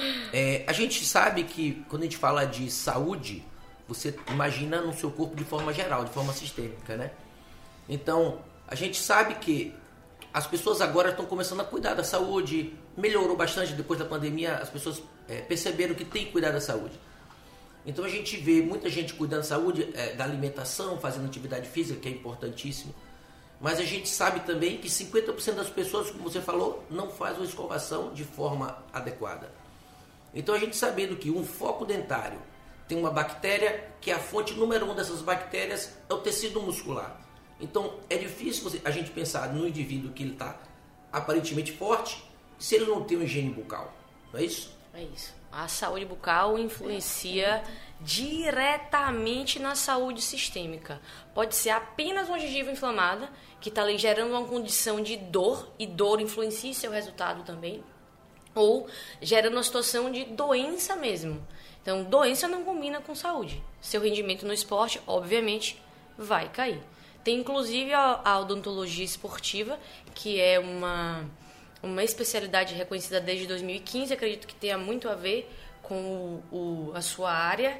É, a gente sabe que quando a gente fala de saúde, você imagina no seu corpo de forma geral, de forma sistêmica, né? Então, a gente sabe que as pessoas agora estão começando a cuidar da saúde, melhorou bastante depois da pandemia, as pessoas é, perceberam que tem que cuidar da saúde. Então a gente vê muita gente cuidando da saúde, é, da alimentação, fazendo atividade física, que é importantíssimo. Mas a gente sabe também que cinquenta por cento das pessoas, como você falou, não faz uma escovação de forma adequada. Então a gente sabendo que um foco dentário tem uma bactéria, que é a fonte número um dessas bactérias é o tecido muscular. Então é difícil você, a gente pensar no indivíduo que ele está aparentemente forte, se ele não tem uma higiene bucal, não é isso? É isso. A saúde bucal influencia diretamente na saúde sistêmica. Pode ser apenas uma gengiva inflamada, que está ali gerando uma condição de dor, e dor influencia seu resultado também, ou gerando uma situação de doença mesmo. Então, doença não combina com saúde. Seu rendimento no esporte, obviamente, vai cair. Tem, inclusive, a, a odontologia esportiva, que é uma, uma especialidade reconhecida desde dois mil e quinze. Acredito que tenha muito a ver com o, o, a sua área.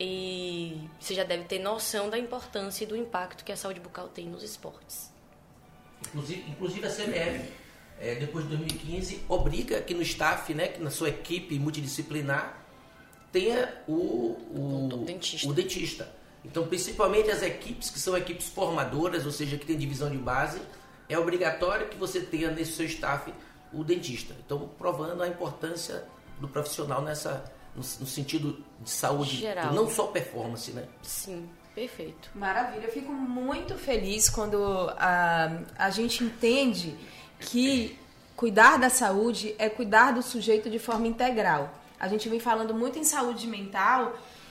E você já deve ter noção da importância e do impacto que a saúde bucal tem nos esportes. Inclusive, inclusive a C B F, é, depois de dois mil e quinze, obriga que no staff, né, que na sua equipe multidisciplinar, tenha o, o, o, dentista. o dentista. Então, principalmente as equipes que são equipes formadoras, ou seja, que tem divisão de base, é obrigatório que você tenha nesse seu staff o dentista. Então, provando a importância do profissional nessa, no, no sentido de saúde, geral, não só performance, né? Sim, perfeito. Maravilha, eu fico muito feliz quando a, a gente entende que cuidar da saúde é cuidar do sujeito de forma integral. A gente vem falando muito em saúde mental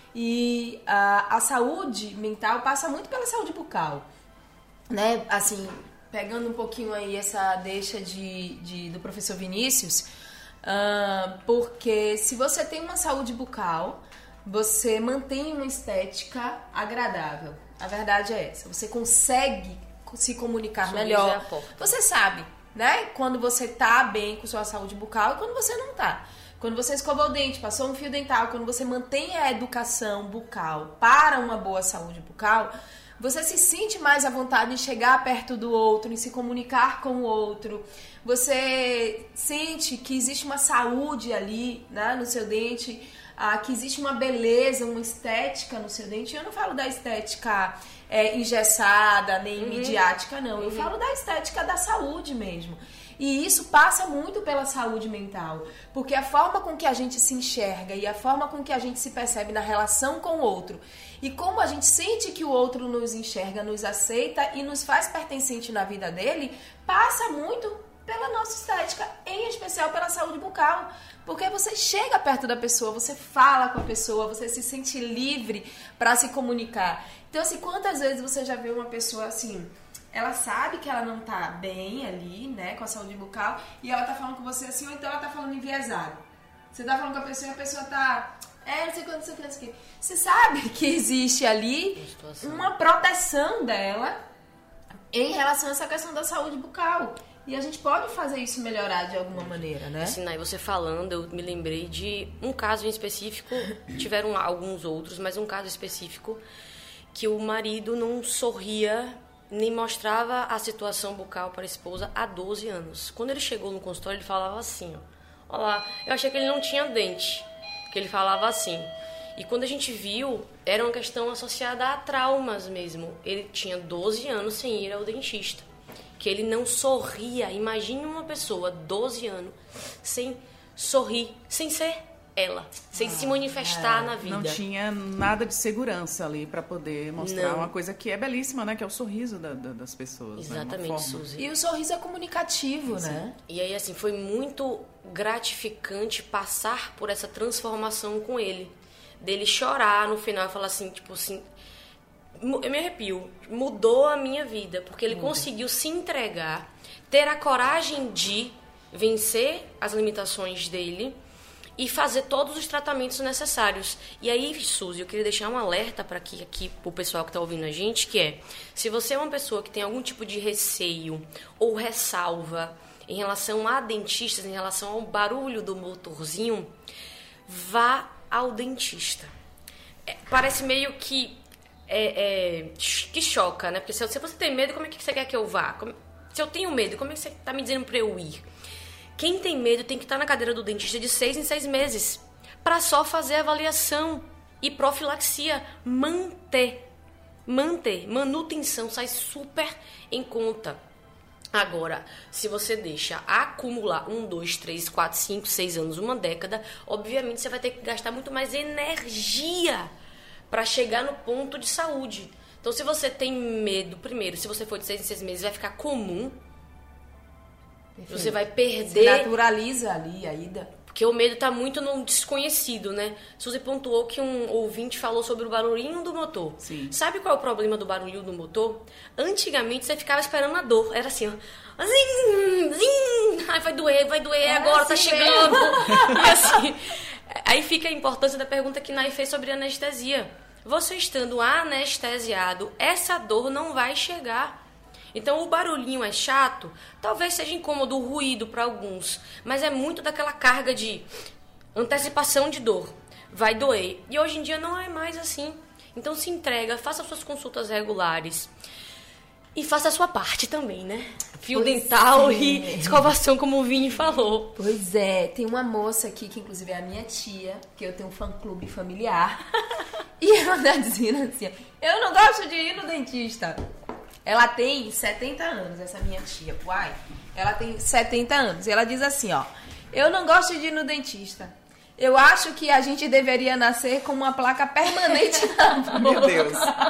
e a, a saúde mental passa muito pela saúde bucal, né? Assim, pegando um pouquinho aí essa deixa de, de, do professor Vinícius, uh, porque se você tem uma saúde bucal, você mantém uma estética agradável. A verdade é essa. Você consegue se comunicar Sorriso melhor. é a porta. Você sabe, né? Quando você tá bem com sua saúde bucal e quando você não tá. Quando você escovou o dente, passou um fio dental, quando você mantém a educação bucal para uma boa saúde bucal, você se sente mais à vontade em chegar perto do outro, em se comunicar com o outro. Você sente que existe uma saúde ali, né, no seu dente, ah, que existe uma beleza, uma estética no seu dente. Eu não falo da estética é, engessada, nem uhum. midiática, não. Eu uhum. falo da estética da saúde mesmo. E isso passa muito pela saúde mental, porque a forma com que a gente se enxerga e a forma com que a gente se percebe na relação com o outro e como a gente sente que o outro nos enxerga, nos aceita e nos faz pertencente na vida dele, passa muito pela nossa estética, em especial pela saúde bucal. Porque você chega perto da pessoa, você fala com a pessoa, você se sente livre para se comunicar. Então, assim, quantas vezes você já viu uma pessoa assim... Ela sabe que ela não tá bem ali, né, com a saúde bucal, e ela tá falando com você assim, ou então ela tá falando enviesado. Você tá falando com a pessoa e a pessoa tá... É, não sei quanto, não sei quanto, não sei o quê. Você sabe que existe ali uma proteção dela em relação a essa questão da saúde bucal. E a gente pode fazer isso melhorar de alguma maneira, né? Assim, aí você falando, eu me lembrei de um caso em específico, tiveram alguns outros, mas um caso específico, que o marido não sorria... nem mostrava a situação bucal para a esposa há doze anos. Quando ele chegou no consultório, ele falava assim, ó, olá, eu achei que ele não tinha dente, porque ele falava assim. E quando a gente viu, era uma questão associada a traumas mesmo. Ele tinha doze anos sem ir ao dentista, que ele não sorria. Imagine uma pessoa, doze anos, sem sorrir, sem ser ela, sem ah, se manifestar é, na vida. Não tinha nada de segurança ali para poder mostrar não. uma coisa que é belíssima, né? Que é o sorriso da, da, das pessoas. Exatamente, né? Suzy. E o sorriso é comunicativo, Sim. né? E aí, assim, foi muito gratificante passar por essa transformação com ele. Dele chorar no final e falar assim, tipo assim... Eu me arrepio. Mudou a minha vida, porque ele Muda. conseguiu se entregar, ter a coragem de vencer as limitações dele e fazer todos os tratamentos necessários. E aí, Suzy, eu queria deixar um alerta para aqui, aqui pro pessoal que está ouvindo a gente, que é, se você é uma pessoa que tem algum tipo de receio ou ressalva em relação a dentistas, em relação ao barulho do motorzinho, vá ao dentista. É, parece meio que é, é, que choca, né? Porque se, se você tem medo, como é que você quer que eu vá? Como, se eu tenho medo, como é que você está me dizendo para eu ir? Quem tem medo tem que estar na cadeira do dentista de seis em seis meses para só fazer avaliação e profilaxia. Manter, manter, manutenção sai super em conta. Agora, se você deixa acumular um, dois, três, quatro, cinco, seis anos, uma década, obviamente você vai ter que gastar muito mais energia para chegar no ponto de saúde. Então, se você tem medo, primeiro, se você for de seis em seis meses, vai ficar comum. Perfeito. Você vai perder... Se naturaliza ali a ida. Porque o medo tá muito no desconhecido, né? Suzy pontuou que um ouvinte falou sobre o barulhinho do motor. Sim. Sabe qual é o problema do barulhinho do motor? Antigamente você ficava esperando a dor. Era assim, ó. Zim, zim. Ai, vai doer, vai doer, É agora assim tá chegando. E assim, aí fica a importância da pergunta que Nay fez sobre anestesia. Você estando anestesiado, essa dor não vai chegar. Então, o barulhinho é chato, talvez seja incômodo, o ruído para alguns, mas é muito daquela carga de antecipação de dor. Vai doer. E hoje em dia não é mais assim. Então, se entrega, faça suas consultas regulares. E faça a sua parte também, né? Fio Pois dental é. e escovação, como o Vini falou. Pois é, tem uma moça aqui, que inclusive é a minha tia, que eu tenho um fã-clube familiar. E ela tá dizendo assim, ó, eu não gosto de ir no dentista. Ela tem setenta anos, essa minha tia, uai. Ela tem setenta anos. E ela diz assim, ó, eu não gosto de ir no dentista. Eu acho que a gente deveria nascer com uma placa permanente na boca. Meu Deus.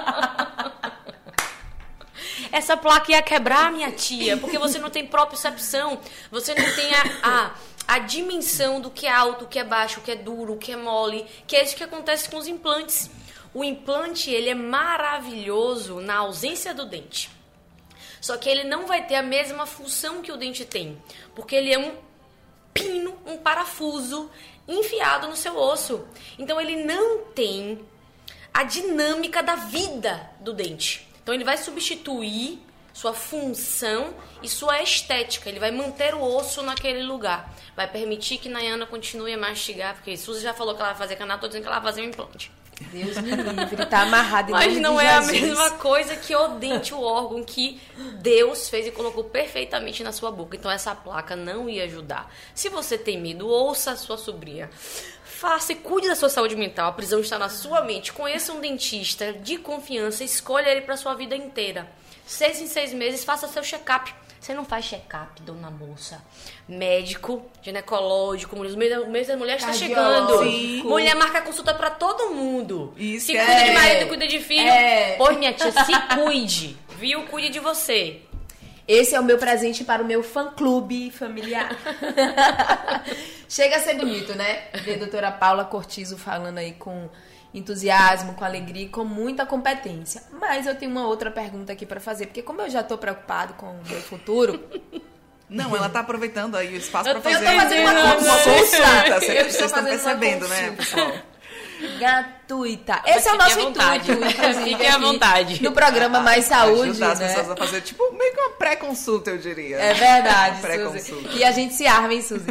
Essa placa ia quebrar, minha tia, porque você não tem propriocepção, você não tem a, a, a dimensão do que é alto, o que é baixo, o que é duro, o que é mole, que é isso que acontece com os implantes. O implante, ele é maravilhoso na ausência do dente. Só que ele não vai ter a mesma função que o dente tem, porque ele é um pino, um parafuso enfiado no seu osso. Então ele não tem a dinâmica da vida do dente. Então ele vai substituir sua função e sua estética. Ele vai manter o osso naquele lugar. Vai permitir que Nayana continue a mastigar, porque Suzy já falou que ela vai fazer canal, tô dizendo que ela vai fazer um implante. Deus me livre, tá amarrado em Mas nome não de é a Jesus. mesma coisa que o dente, o órgão que Deus fez e colocou perfeitamente na sua boca. Então essa placa não ia ajudar. Se você tem medo, ouça a sua sobrinha. Faça e cuide da sua saúde mental. A prisão está na sua mente. Conheça um dentista de confiança. Escolha ele para sua vida inteira. Seis em seis meses, faça seu check-up. Você não faz check-up, dona moça. Médico, ginecológico, o mês, o mês da mulher está chegando. Sim. Mulher marca consulta para todo mundo. Isso se que cuida é. de marido, cuida de filho. É. Pois, minha tia, se cuide. Viu? Cuide de você. Esse é o meu presente para o meu fã-clube familiar. Chega a ser bonito, né? Ver a doutora Paula Cortizo falando aí com entusiasmo, com alegria e com muita competência. Mas eu tenho uma outra pergunta aqui para fazer, porque como eu já tô preocupado com o meu futuro... Não, ela tá aproveitando aí o espaço Eu pra tô- fazer eu tô fazendo uma uma consulta. consulta. Eu Vocês estou vocês estão fazendo uma percebendo, né, consulta. pessoal? Gratuita. Mas Esse é o fiquem nosso à vontade. intuito, inclusive, Fiquem à aqui vontade. no programa Mais Saúde, Ajudar as né? pessoas a fazer, tipo, meio que uma pré-consulta, eu diria. É verdade, Suzy. Pré-consulta. E a gente se arma, hein, Suzy?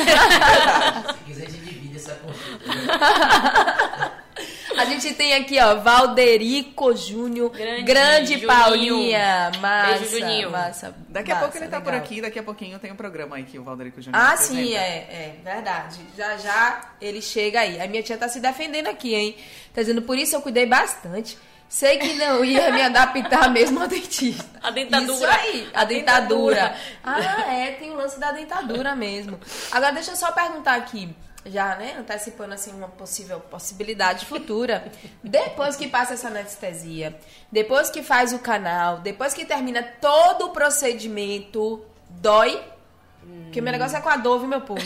Se quiser, a gente divide essa consulta. Né? A gente tem aqui, ó, Valderico Júnior, Grande, grande Juninho. Paulinha, massa, Beijo, Juninho. massa. Daqui a massa, pouco ele tá por legal. aqui, daqui a pouquinho tem um programa aí que o Valderico Júnior Ah, apresenta. sim, é, é, verdade. Já, já ele chega aí. A minha tia tá se defendendo aqui, hein? Tá dizendo, por isso eu cuidei bastante. Sei que não ia me adaptar mesmo ao dentista. A dentadura. Isso aí, a dentadura. Ah, é, tem o lance da dentadura mesmo. Agora, deixa eu só perguntar aqui, já, né, antecipando assim uma possível possibilidade futura. Depois que passa essa anestesia, depois que faz o canal, depois que termina todo o procedimento, dói? Porque o meu negócio é com a dor, viu, meu povo?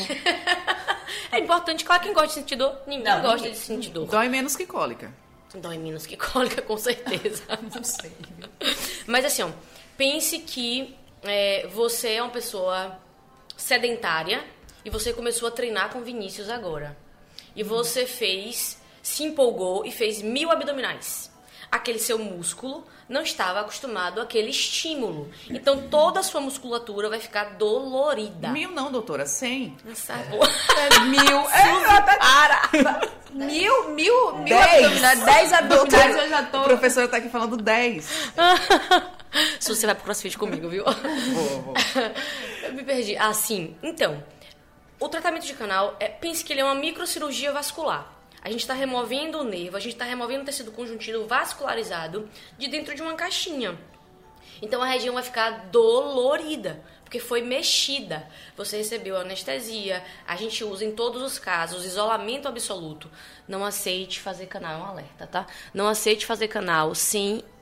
É importante, claro, quem gosta de sentir dor. Ninguém Não, gosta ninguém. de sentir dor. Dói menos que cólica. Dói menos que cólica, com certeza. Não sei. Mas assim, ó, pense que é, você é uma pessoa sedentária e você começou a treinar com Vinícius agora. E você fez, se empolgou e fez mil abdominais. Aquele seu músculo não estava acostumado àquele estímulo. Então toda a sua musculatura vai ficar dolorida. Mil não, doutora, cem. Essa boa. É mil. É, para. Mil, mil, mil Dez. abdominais. Dez abdominais eu já tô. O professor tá aqui falando dez. Se você vai pro CrossFit comigo, viu? Vou, vou. Eu me perdi. Ah, sim. Então, o tratamento de canal, é, pense que ele é uma microcirurgia vascular. A gente está removendo o nervo, a gente está removendo o tecido conjuntivo vascularizado de dentro de uma caixinha. Então a região vai ficar dolorida, porque foi mexida. Você recebeu anestesia, a gente usa em todos os casos isolamento absoluto. Não aceite fazer canal, é um alerta, tá? Não aceite fazer canal sem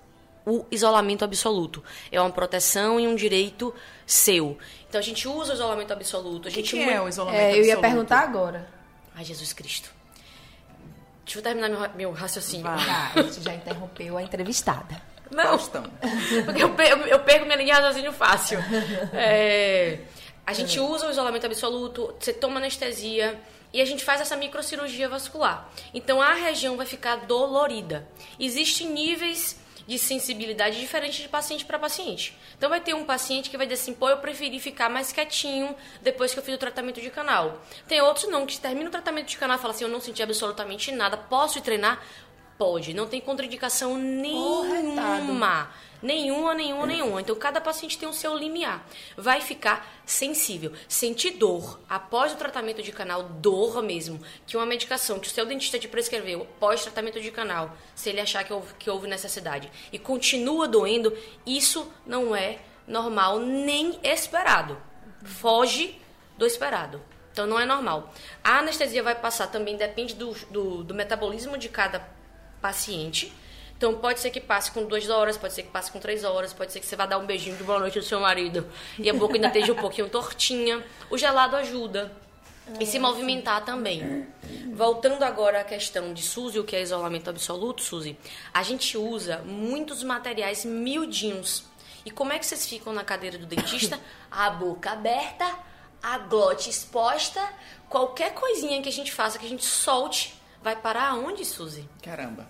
o isolamento absoluto. É uma proteção e um direito seu. Então, a gente usa o isolamento absoluto. A gente O que, que é o isolamento É, eu absoluto? ia perguntar agora. Ai, Jesus Cristo. Deixa eu terminar meu, meu raciocínio. Vai. Tá, a gente já interrompeu a entrevistada. Não, Faustão. porque eu perco, eu perco minha linha de raciocínio fácil. É, a gente usa o isolamento absoluto, você toma anestesia e a gente faz essa microcirurgia vascular. Então, a região vai ficar dolorida. Existem níveis de sensibilidade diferentes de paciente para paciente. Então, vai ter um paciente que vai dizer assim, pô, eu preferi ficar mais quietinho depois que eu fiz o tratamento de canal. Tem outros não, que termina o tratamento de canal e fala assim, eu não senti absolutamente nada, posso ir treinar? Pode, não tem contraindicação nenhuma. Nenhuma, nenhuma, nenhuma. Então, cada paciente tem o seu limiar. Vai ficar sensível. Sentir dor após o tratamento de canal, dor mesmo, que uma medicação que o seu dentista te prescreveu após o tratamento de canal, se ele achar que houve, que houve necessidade, e continua doendo, isso não é normal nem esperado. Foge do esperado. Então, não é normal. A anestesia vai passar também, depende do, do, do metabolismo de cada paciente. Então, pode ser que passe com duas horas, pode ser que passe com três horas, pode ser que você vá dar um beijinho de boa noite do seu marido e a boca ainda esteja um pouquinho tortinha. O gelado ajuda. E se movimentar também. Voltando agora à questão de Suzy, o que é isolamento absoluto, Suzy, a gente usa muitos materiais miudinhos. E como é que vocês ficam na cadeira do dentista? A boca aberta, a glote exposta, qualquer coisinha que a gente faça, que a gente solte, vai parar aonde, Suzy? Caramba.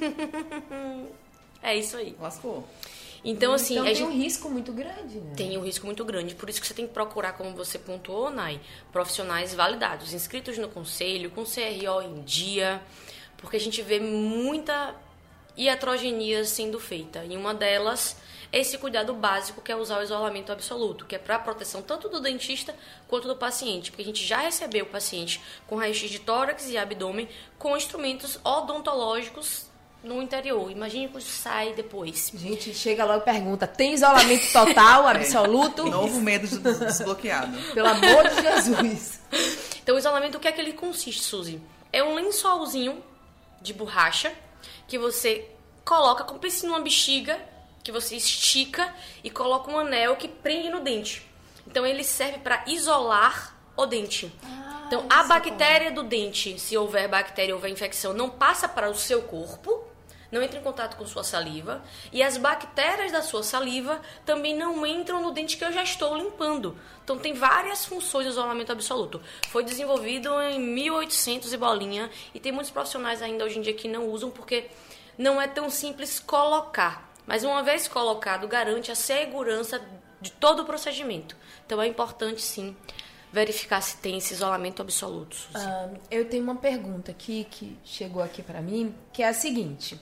É isso aí. Lascou. Então, assim... Então a tem gente... um risco muito grande, né? Tem um risco muito grande. Por isso que você tem que procurar, como você pontuou, Nai, profissionais validados, inscritos no conselho, com C R O em dia, porque a gente vê muita iatrogenia sendo feita. E uma delas é esse cuidado básico, que é usar o isolamento absoluto, que é para a proteção tanto do dentista quanto do paciente. Porque a gente já recebeu o paciente com raio-x de tórax e abdômen com instrumentos odontológicos no interior. Imagine que sai depois. Gente, chega logo e pergunta, tem isolamento total, absoluto? Novo medo de desbloqueado. Pelo amor de Jesus. Então, o isolamento, o que é que ele consiste, Suzy? É um lençolzinho de borracha que você coloca como se numa bexiga, que você estica e coloca um anel que prende no dente. Então, ele serve para isolar o dente. Ah, então, a bactéria do dente, se houver bactéria ou houver infecção, não passa para o seu corpo, não entra em contato com sua saliva, e as bactérias da sua saliva também não entram no dente que eu já estou limpando. Então, tem várias funções do isolamento absoluto. Foi desenvolvido em mil e oitocentos e bolinha, e tem muitos profissionais ainda hoje em dia que não usam, porque não é tão simples colocar. Mas uma vez colocado, garante a segurança de todo o procedimento. Então, é importante, sim, verificar se tem esse isolamento absoluto, Suzy. Ah, eu tenho uma pergunta aqui que chegou aqui pra mim, que é a seguinte.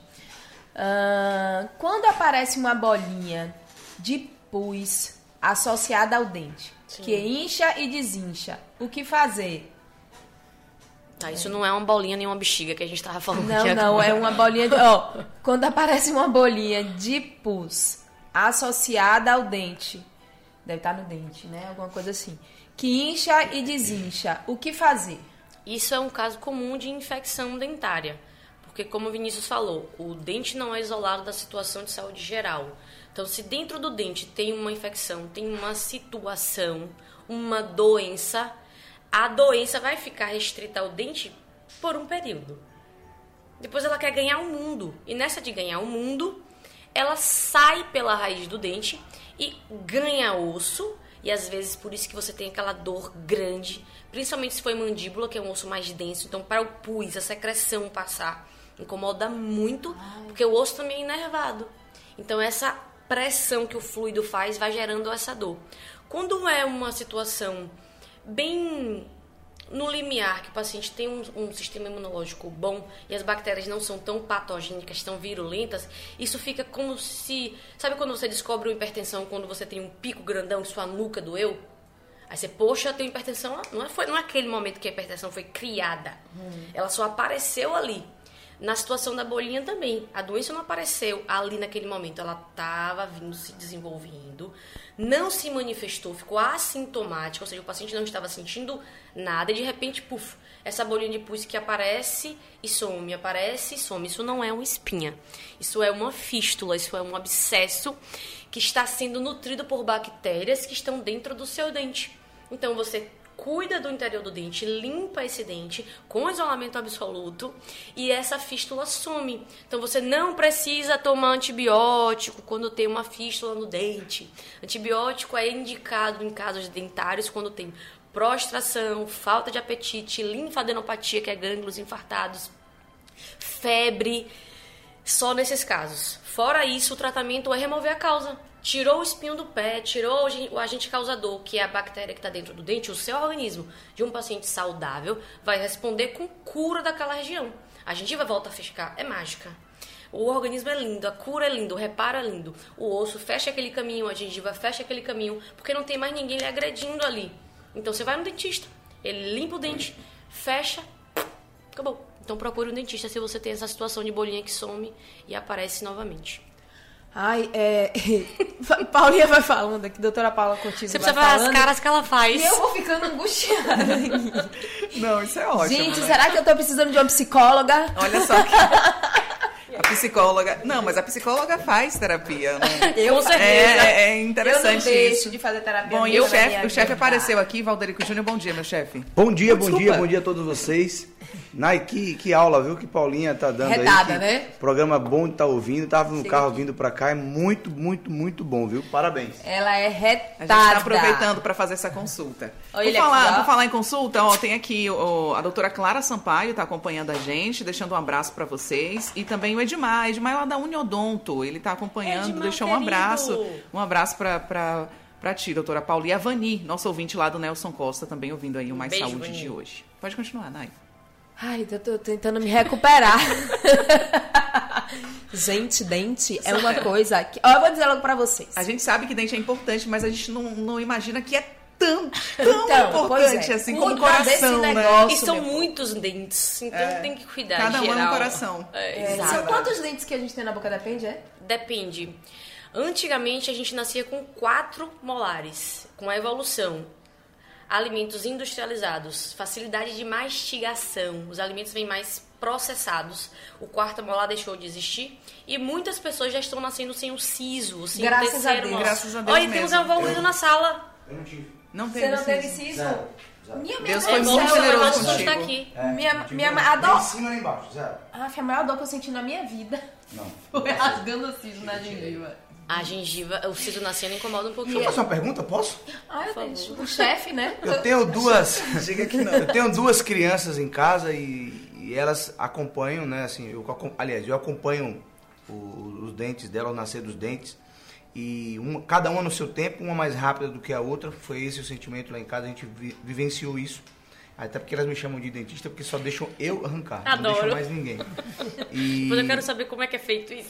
Ah, quando aparece uma bolinha de pus associada ao dente, Sim. que incha e desincha, o que fazer? Tá, isso não é uma bolinha nem uma bexiga que a gente tava falando Não, aqui não, agora. é uma bolinha de... Ó, quando aparece uma bolinha de pus associada ao dente, deve estar no dente, né? Alguma coisa assim. Que incha e desincha, o que fazer? Isso é um caso comum de infecção dentária. Porque, como o Vinícius falou, o dente não é isolado da situação de saúde geral. Então, se dentro do dente tem uma infecção, tem uma situação, uma doença, a doença vai ficar restrita ao dente por um período. Depois ela quer ganhar o mundo. E nessa de ganhar o mundo, ela sai pela raiz do dente e ganha osso. E às vezes por isso que você tem aquela dor grande, principalmente se for mandíbula, que é um osso mais denso. Então, para o pus, a secreção passar, incomoda muito, Ai. porque o osso também é inervado. Então, essa pressão que o fluido faz vai gerando essa dor. Quando é uma situação bem no limiar, que o paciente tem um, um sistema imunológico bom e as bactérias não são tão patogênicas, tão virulentas, isso fica como se... Sabe quando você descobre uma hipertensão, quando você tem um pico grandão e sua nuca doeu? Aí você, poxa, tem hipertensão. Não é, foi, não é aquele momento que a hipertensão foi criada. Hum. Ela só apareceu ali. Na situação da bolinha também, a doença não apareceu ali naquele momento, ela estava vindo se desenvolvendo, não se manifestou, ficou assintomática, ou seja, o paciente não estava sentindo nada e de repente, puf, essa bolinha de pus que aparece e some, aparece e some. Isso não é uma espinha, isso é uma fístula, isso é um abscesso que está sendo nutrido por bactérias que estão dentro do seu dente. Então você cuida do interior do dente, limpa esse dente com isolamento absoluto e essa fístula some. Então você não precisa tomar antibiótico quando tem uma fístula no dente. Antibiótico é indicado em casos dentários quando tem prostração, falta de apetite, linfadenopatia, que é gânglios infartados, febre, só nesses casos. Fora isso, o tratamento é remover a causa. Tirou o espinho do pé, tirou o agente causador, que é a bactéria que está dentro do dente, o seu organismo de um paciente saudável vai responder com cura daquela região. A gengiva volta a ficar, é mágica. O organismo é lindo, a cura é linda, o reparo é lindo. O osso fecha aquele caminho, a gengiva fecha aquele caminho, porque não tem mais ninguém lhe agredindo ali. Então você vai no dentista, ele limpa o dente, fecha, acabou. Então procure um dentista se você tem essa situação de bolinha que some e aparece novamente. Ai, é... Paulinha vai falando aqui, doutora Paula Coutinho. Você precisa ver as caras que ela faz. E eu vou ficando angustiada. Não, isso é ótimo. Gente, né? será que eu tô precisando de uma psicóloga? Olha só que... A psicóloga... Não, mas a psicóloga faz terapia, né? Eu, Com certeza. É, é interessante eu não deixo isso. de fazer terapia. Bom, e o na chefe, minha o chefe vida. apareceu aqui, Valderico Júnior, bom dia, meu chefe. Bom dia, Oh, bom desculpa. dia, bom dia a todos vocês. Nai, que, que aula, viu, que Paulinha tá dando Retada, aí. Que né? Programa bom de estar ouvindo. Tava no Sim. carro vindo pra cá, é muito, muito, muito bom, viu? Parabéns. Ela é A retada. gente está aproveitando para fazer essa consulta. Olha Por ele falar, aqui, ó. por falar em consulta, ó, tem aqui o, a doutora Clara Sampaio, está acompanhando a gente, deixando um abraço para vocês. E também o Edmar, Edmar é lá da Uniodonto, ele está acompanhando, Edmar, deixou um querido. abraço. Um abraço para para ti, doutora Paula. E a Vani, nosso ouvinte lá do Nelson Costa, também ouvindo aí o Mais Beijo, Saúde Vani. de hoje. Pode continuar, Nai. Ai, eu tô tentando me recuperar. Gente, dente é uma coisa que... Ó, eu vou dizer logo pra vocês. A gente sabe que dente é importante, mas a gente não, não imagina que é tão, tão Então, pois importante é. assim como o Cuidar desse coração, né? negócio. E são meu povo. muitos dentes, então É. tem que cuidar. Cada um é um geral. coração. É, É, exato. são quantos dentes que a gente tem na boca, depende, é? Depende. Antigamente a gente nascia com quatro molares. Com a evolução, alimentos industrializados, facilidade de mastigação, os alimentos vêm mais processados, o quarto molar deixou de existir e muitas pessoas já estão nascendo sem o siso, sem Graças o terceiro a Deus. molar. Graças a Deus Olha, temos mesmo. evoluído na sala. Eu não tive. Não tem Você não teve siso. siso? Zero, zero. Minha Deus mãe foi do muito céu, generoso ela- pessoas contigo. está aqui. É, Minha- não tive minha- nem- a dó- nem em cima nem embaixo, zero. Ah, foi a maior dor que eu senti na minha vida. Não. Foi rasgando o siso na gengiva. A gengiva, o siso nascendo incomoda um Deixa eu pouquinho. fazer uma pergunta, posso? Ai, eu tenho o chefe, né? Eu tenho duas. Chega aqui não. Eu tenho duas crianças em casa e, e elas acompanham, né? Assim, eu, acom- aliás, eu acompanho o- os dentes dela, o nascer dos dentes. E uma, cada uma no seu tempo, uma mais rápida do que a outra. Foi esse o sentimento lá em casa, a gente vi- vivenciou isso. Até porque elas me chamam de dentista, porque só deixam eu arrancar. Não Adoro. deixam mais ninguém. E Depois eu quero saber como é que é feito isso.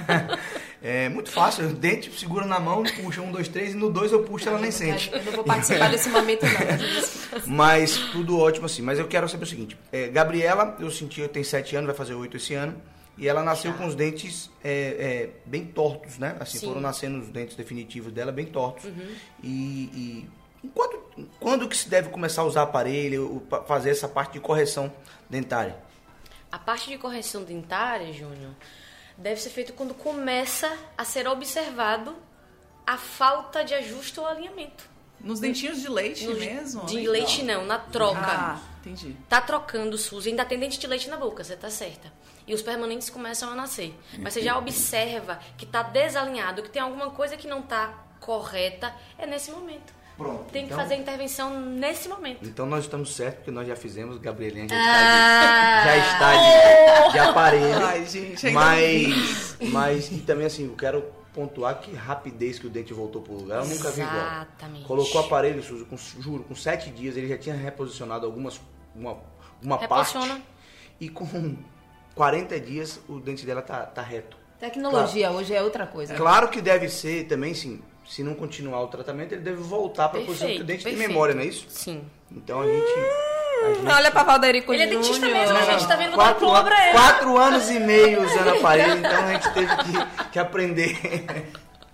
é muito fácil. O dente segura na mão, puxa um, dois, três, e no dois eu puxo, ela nem sente. Eu não vou participar desse momento, não. Mas tudo ótimo assim. Mas eu quero saber o seguinte: é, Gabriela, eu senti, tem sete anos, vai fazer oito esse ano. E ela nasceu com os dentes é, é, bem tortos, né? Assim, Sim. foram nascendo os dentes definitivos dela bem tortos. E, e quando, quando que se deve começar a usar aparelho, o- pa- fazer essa parte de correção dentária? A parte de correção dentária, Júnior, deve ser feito quando começa a ser observado a falta de ajuste ou alinhamento. Nos dentinhos de leite No- mesmo? De leite não, na troca. Ah, entendi. Tá trocando o SUS, ainda tem dente de leite na boca, você tá certa. E os permanentes começam a nascer. Mas você já observa que tá desalinhado, que tem alguma coisa que não tá correta, é nesse momento. Pronto. Tem que então, fazer a intervenção nesse momento. Então nós estamos certos, porque nós já fizemos, Gabrielinha já Ah. está de, já está de, de aparelho. Ai, gente, ainda não vi. Mas, mas, e também assim, eu quero pontuar que rapidez que o dente voltou pro lugar, eu nunca vi igual. Exatamente. Colocou o aparelho, Suzy, com, juro, com sete dias ele já tinha reposicionado algumas, uma, uma parte. Reposiciona. E com quarenta dias o dente dela tá, tá reto. Tecnologia hoje é outra coisa. Claro que deve ser também, sim, se não continuar o tratamento, ele deve voltar para a posição, porque o dente tem perfeito. memória, não é isso? Sim. Então a gente gente... Olha pra Valderico Ele é Júnior. dentista mesmo, a gente tá vendo dar quatro, cobra an- ele. quatro anos e meio usando aparelho, então a gente teve que, que aprender.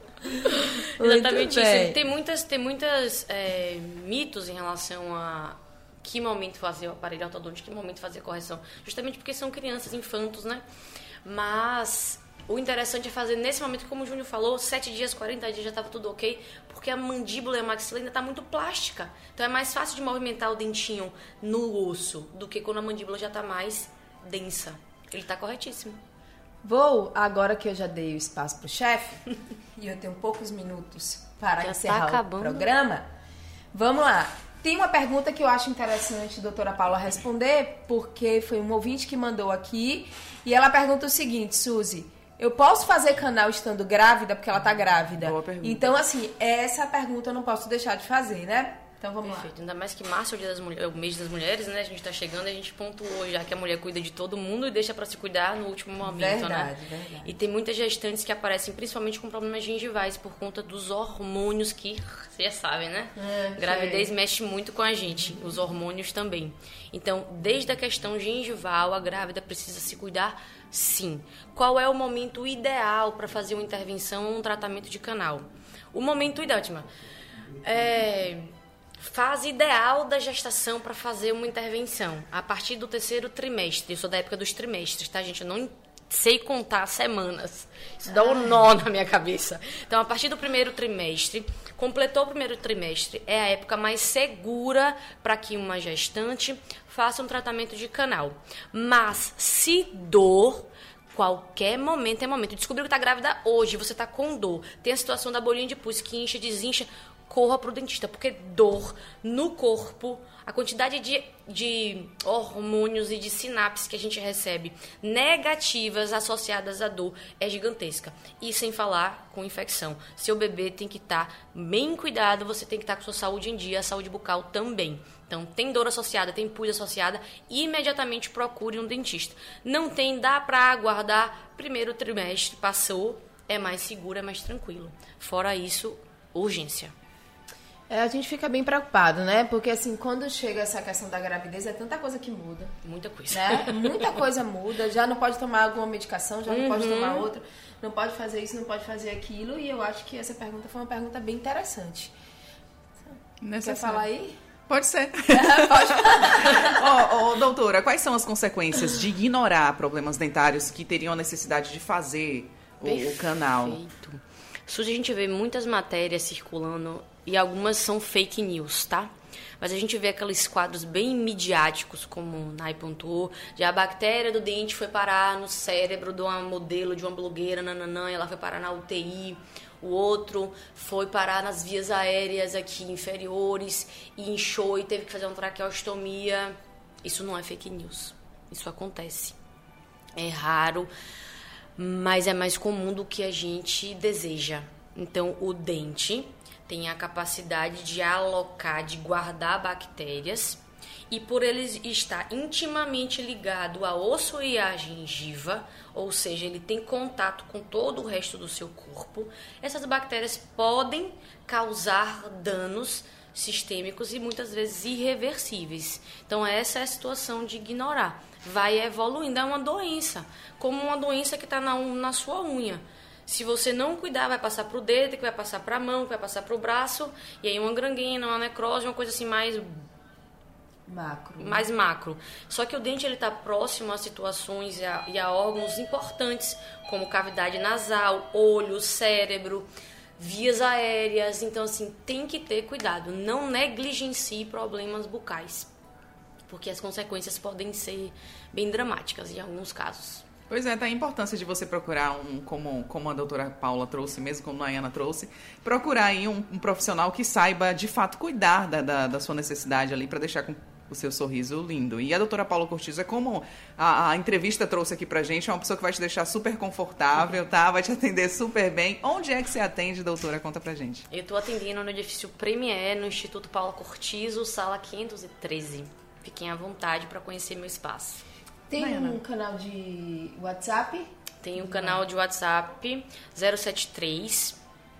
Exatamente Muito isso. bem. Tem muitas, tem muitas é, mitos em relação a que momento fazer o aparelho ortodôntico, que momento fazer a correção. Justamente porque são crianças, infantos, né? Mas o interessante é fazer nesse momento, como o Júnior falou, sete dias, quarenta dias já estava tudo ok, porque a mandíbula e a maxila ainda está muito plástica. Então é mais fácil de movimentar o dentinho no osso do que quando a mandíbula já está mais densa. Ele está corretíssimo. Vou, agora que eu já dei o espaço pro chefe, e eu tenho poucos minutos para Já encerrar tá o acabando. programa, vamos lá. Tem uma pergunta que eu acho interessante, doutora Paula, responder, porque foi um ouvinte que mandou aqui, e ela pergunta o seguinte, Suzy, eu posso fazer canal estando grávida, porque ela tá grávida? Boa pergunta. Então, assim, essa pergunta eu não posso deixar de fazer, né? Então, vamos Perfeito. Ainda mais que março é o, dia das mulher, é o mês das mulheres, né? A gente tá chegando e a gente pontuou já que a mulher cuida de todo mundo e deixa pra se cuidar no último lá. momento, Verdade, né? verdade. E tem muitas gestantes que aparecem principalmente com problemas gengivais por conta dos hormônios que, vocês já sabem, né? É, Gravidez sei. mexe muito com a gente, os hormônios também. Então, desde a questão gengival, a grávida precisa se cuidar, sim. Qual é o momento ideal para fazer uma intervenção ou um tratamento de canal? O momento ideal, Tima, é... fase ideal da gestação para fazer uma intervenção, a partir do terceiro trimestre. Eu sou da época dos trimestres, tá, gente? Eu não sei contar semanas. Isso dá um nó na minha cabeça. Então, a partir do primeiro trimestre, completou o primeiro trimestre, é a época mais segura para que uma gestante faça um tratamento de canal. Mas, se dor... Qualquer momento é momento. Descobriu que está grávida hoje, você está com dor. Tem a situação da bolinha de pus que incha, desincha. Corra para o dentista, porque dor no corpo, a quantidade de, de hormônios e de sinapses que a gente recebe negativas associadas à dor é gigantesca. E sem falar com infecção. Seu bebê tem que estar tá bem cuidado, você tem que estar tá com sua saúde em dia, a saúde bucal também. Então, tem dor associada, tem pus associada, imediatamente procure um dentista. Não tem, dá para aguardar, primeiro trimestre passou, é mais seguro, é mais tranquilo. Fora isso, urgência. É, a gente fica bem preocupado, né? Porque, assim, quando chega essa questão da gravidez, é tanta coisa que muda. Muita coisa. Né? Muita coisa muda. Já não pode tomar alguma medicação, já não Uhum. pode tomar outra. Não pode fazer isso, não pode fazer aquilo. E eu acho que essa pergunta foi uma pergunta bem interessante. Quer Necessário. falar aí? Pode ser. Pode falar. Ô, ô, doutora, quais são as consequências de ignorar problemas dentários que teriam a necessidade de fazer o, o canal? Perfeito. Suzy, a gente vê muitas matérias circulando e algumas são fake news, tá? Mas a gente vê aqueles quadros bem midiáticos, como Nai pontuou, de a bactéria do dente foi parar no cérebro de uma modelo, de uma blogueira, nananã, e ela foi parar na U T I. O outro foi parar nas vias aéreas aqui inferiores e inchou e teve que fazer uma traqueostomia. Isso não é fake news. Isso acontece. É raro, mas é mais comum do que a gente deseja. Então, o dente tem a capacidade de alocar, de guardar bactérias, e por ele estar intimamente ligado ao osso e à gengiva, ou seja, ele tem contato com todo o resto do seu corpo, essas bactérias podem causar danos sistêmicos e muitas vezes irreversíveis. Então essa é a situação de ignorar. Vai evoluindo, é uma doença, como uma doença que está na, na sua unha. Se você não cuidar, vai passar para o dedo, que vai passar para a mão, que vai passar para o braço, e aí uma gangrena, uma necrose, uma coisa assim mais... Macro. mais macro. Só que o dente ele está próximo a situações e a, e a órgãos importantes, como cavidade nasal, olho, cérebro, vias aéreas. Então, assim, tem que ter cuidado. Não negligencie problemas bucais, porque as consequências podem ser bem dramáticas em alguns casos. Pois é, tá a importância de você procurar um, como, como a doutora Paula trouxe, mesmo como a Nayana trouxe, procurar aí um, um profissional que saiba, de fato, cuidar da, da, da sua necessidade ali para deixar com o seu sorriso lindo. E a doutora Paula Cortizo é como a, a entrevista trouxe aqui pra gente, é uma pessoa que vai te deixar super confortável, tá? Vai te atender super bem. Onde é que você atende, doutora? Conta pra gente. Eu estou atendendo no edifício Premier, no Instituto Paula Cortizo, sala quinhentos e treze. Fiquem à vontade para conhecer meu espaço. Tem Nayana. um canal de WhatsApp? Tem um canal de WhatsApp zero sete três,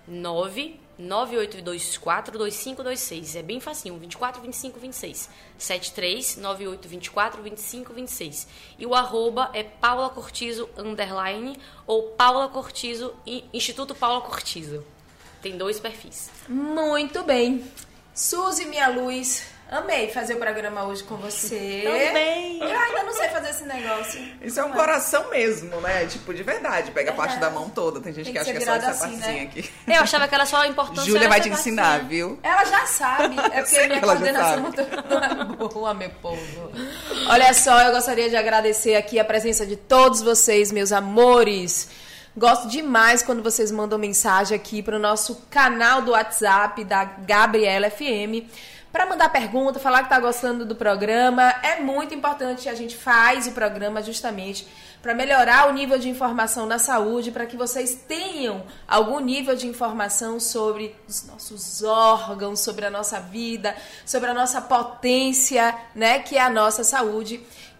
nove nove oito dois quatro dois cinco dois seis. É bem facinho, vinte e quatro, vinte e cinco, vinte e seis. sete três nove oito dois quatro dois cinco dois seis. E o arroba é Paula Cortizo underline ou Paula Cortizo, Instituto Paula Cortizo. Tem dois perfis. Muito bem. Suzy, minha luz, amei fazer o programa hoje com você. Também. Eu ainda não sei fazer esse negócio. Isso é um coração mesmo, né? Tipo, de verdade. Pega a parte da mão toda. Tem gente Tem que, que acha que ser é só essa virada assim, partezinha né? aqui. Eu achava que era só a importância. Júlia vai te dessa ensinar, partezinha. viu? Ela já sabe. É porque sei minha que ela já coordenação motora não é boa, meu povo. Olha só, eu gostaria de agradecer aqui a presença de todos vocês, meus amores. Gosto demais quando vocês mandam mensagem aqui para o nosso canal do WhatsApp da Gabriela F M para mandar pergunta, falar que tá gostando do programa. É muito importante, a gente faz o programa justamente para melhorar o nível de informação na saúde, para que vocês tenham algum nível de informação sobre os nossos órgãos, sobre a nossa vida, sobre a nossa potência, né, que é a nossa saúde.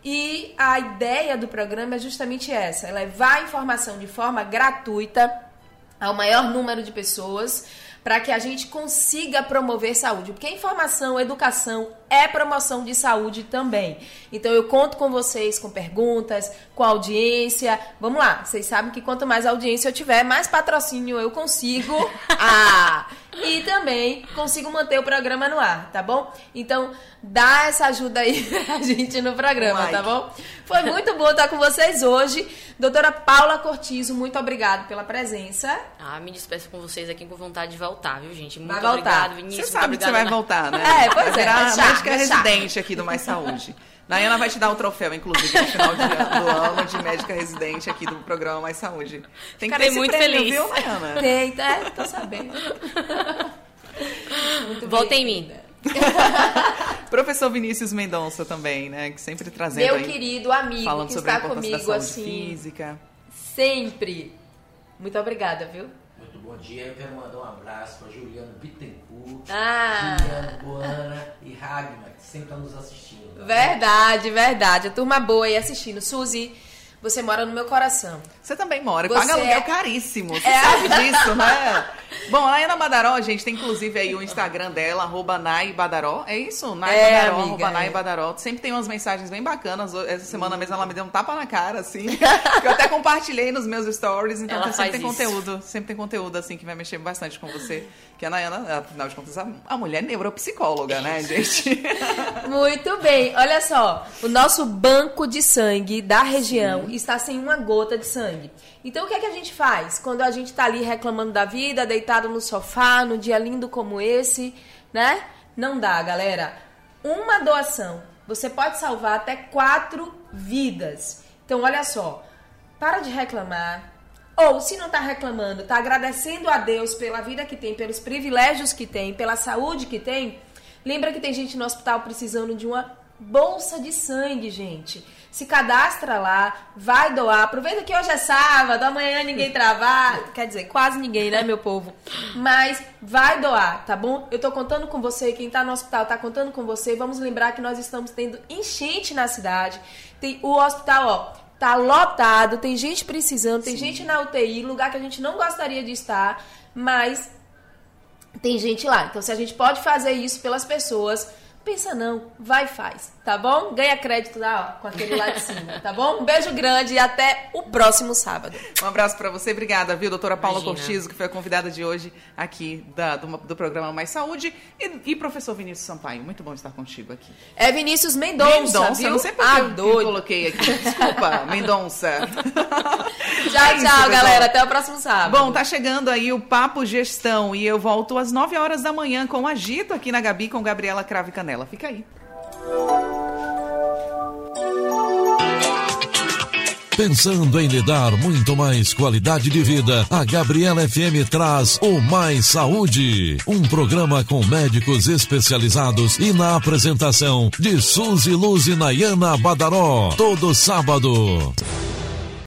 E a ideia do programa é justamente essa, é levar a informação de forma gratuita ao maior número de pessoas, para que a gente consiga promover saúde. Porque informação, educação é promoção de saúde também. Então eu conto com vocês, com perguntas, com audiência. Vamos lá, vocês sabem que quanto mais audiência eu tiver, mais patrocínio eu consigo. Ah! E também consigo manter o programa no ar, tá bom? Então, dá essa ajuda aí pra gente no programa, Like. tá bom? Foi muito bom estar com vocês hoje. Doutora Paula Cortizo, muito obrigada pela presença. Ah, me despeço com vocês aqui com vontade de voltar, viu, gente? Muito Vai voltar. obrigado, Vinícius. Você sabe muito que você vai obrigada, voltar, né? É, pois vai é, virar é chato, médica é chato. residente aqui do Mais Saúde. Nayana vai te dar o troféu, inclusive, no final de- do ano de médica residente aqui do programa Mais Saúde. Tem que Ficarei ter esse muito prêmio, feliz. viu, Nayana? Tem, é, tô sabendo. Muito Volta em bem. mim. Professor Vinícius Mendonça também, né? Que sempre trazendo Meu aí, querido amigo falando que sobre a está importância comigo da saúde assim, física. sempre. Muito obrigada, viu? Muito bom dia. Eu quero mandar um abraço para Juliano Bittencourt, Ah. Juliano Boana e Ragnar, que sempre estão nos assistindo. Tá? Verdade, verdade. A turma boa aí assistindo. Suzy, você mora no meu coração. Você também mora, e Você paga aluguel é- caríssimo. Você É. sabe disso, né? Bom, a Nayana Badaró, gente, tem inclusive aí o Instagram dela, arroba Nay Badaró. É isso? Nay É, Badaró, amiga, arroba Nay é. Badaró. Sempre tem umas mensagens bem bacanas. Essa semana mesmo ela me deu um tapa na cara, assim. Que eu até compartilhei nos meus stories. Então Ela tem- sempre faz tem isso. conteúdo. Sempre tem conteúdo, assim, que vai mexer bastante com você. Que a Nayana, afinal de contas, a, a mulher é neuropsicóloga, né, gente? Muito bem. Olha só, o nosso banco de sangue da região está sem uma gota de sangue. Então, o que é que a gente faz quando a gente tá ali reclamando da vida, deitado no sofá, num dia lindo como esse, né? Não dá, galera. Uma doação, você pode salvar até quatro vidas. Então, olha só, para de reclamar. Ou, se não tá reclamando, tá agradecendo a Deus pela vida que tem, pelos privilégios que tem, pela saúde que tem. Lembra que tem gente no hospital precisando de uma bolsa de sangue, gente. Se cadastra lá, vai doar. Aproveita que hoje é sábado, amanhã ninguém trabalha. Quer dizer, quase ninguém, né, meu povo? Mas vai doar, tá bom? Eu tô contando com você, quem tá no hospital tá contando com você. Vamos lembrar que nós estamos tendo enchente na cidade. Tem o hospital, ó, tá lotado, tem gente precisando, tem gente na U T I, lugar que a gente não gostaria de estar, mas tem gente lá. Então, se a gente pode fazer isso pelas pessoas, pensa não, vai e faz, tá bom? Ganha crédito lá, ó, com aquele lá de cima, tá bom? Um beijo grande e até o próximo sábado. Um abraço pra você, obrigada, viu, doutora Paula Imagina. Cortizo, que foi a convidada de hoje aqui da- do, do programa Mais Saúde, e, e professor Vinícius Sampaio, muito bom estar contigo aqui. É Vinícius Mendonça, Mendonça, viu? eu não sei por Ah, que eu- eu doido. coloquei aqui, desculpa, Mendonça. Tchau, É isso, tchau, pessoal. galera, até o próximo sábado. Bom, tá chegando aí o Papo Gestão e eu volto às nove horas da manhã com o Agito aqui na Gabi com Gabriela Cravo e Canela. Fica aí. Pensando em lhe dar muito mais qualidade de vida, a Gabriela F M traz o Mais Saúde, um programa com médicos especializados e na apresentação de Suzy Luz e Nayana Badaró, todo sábado.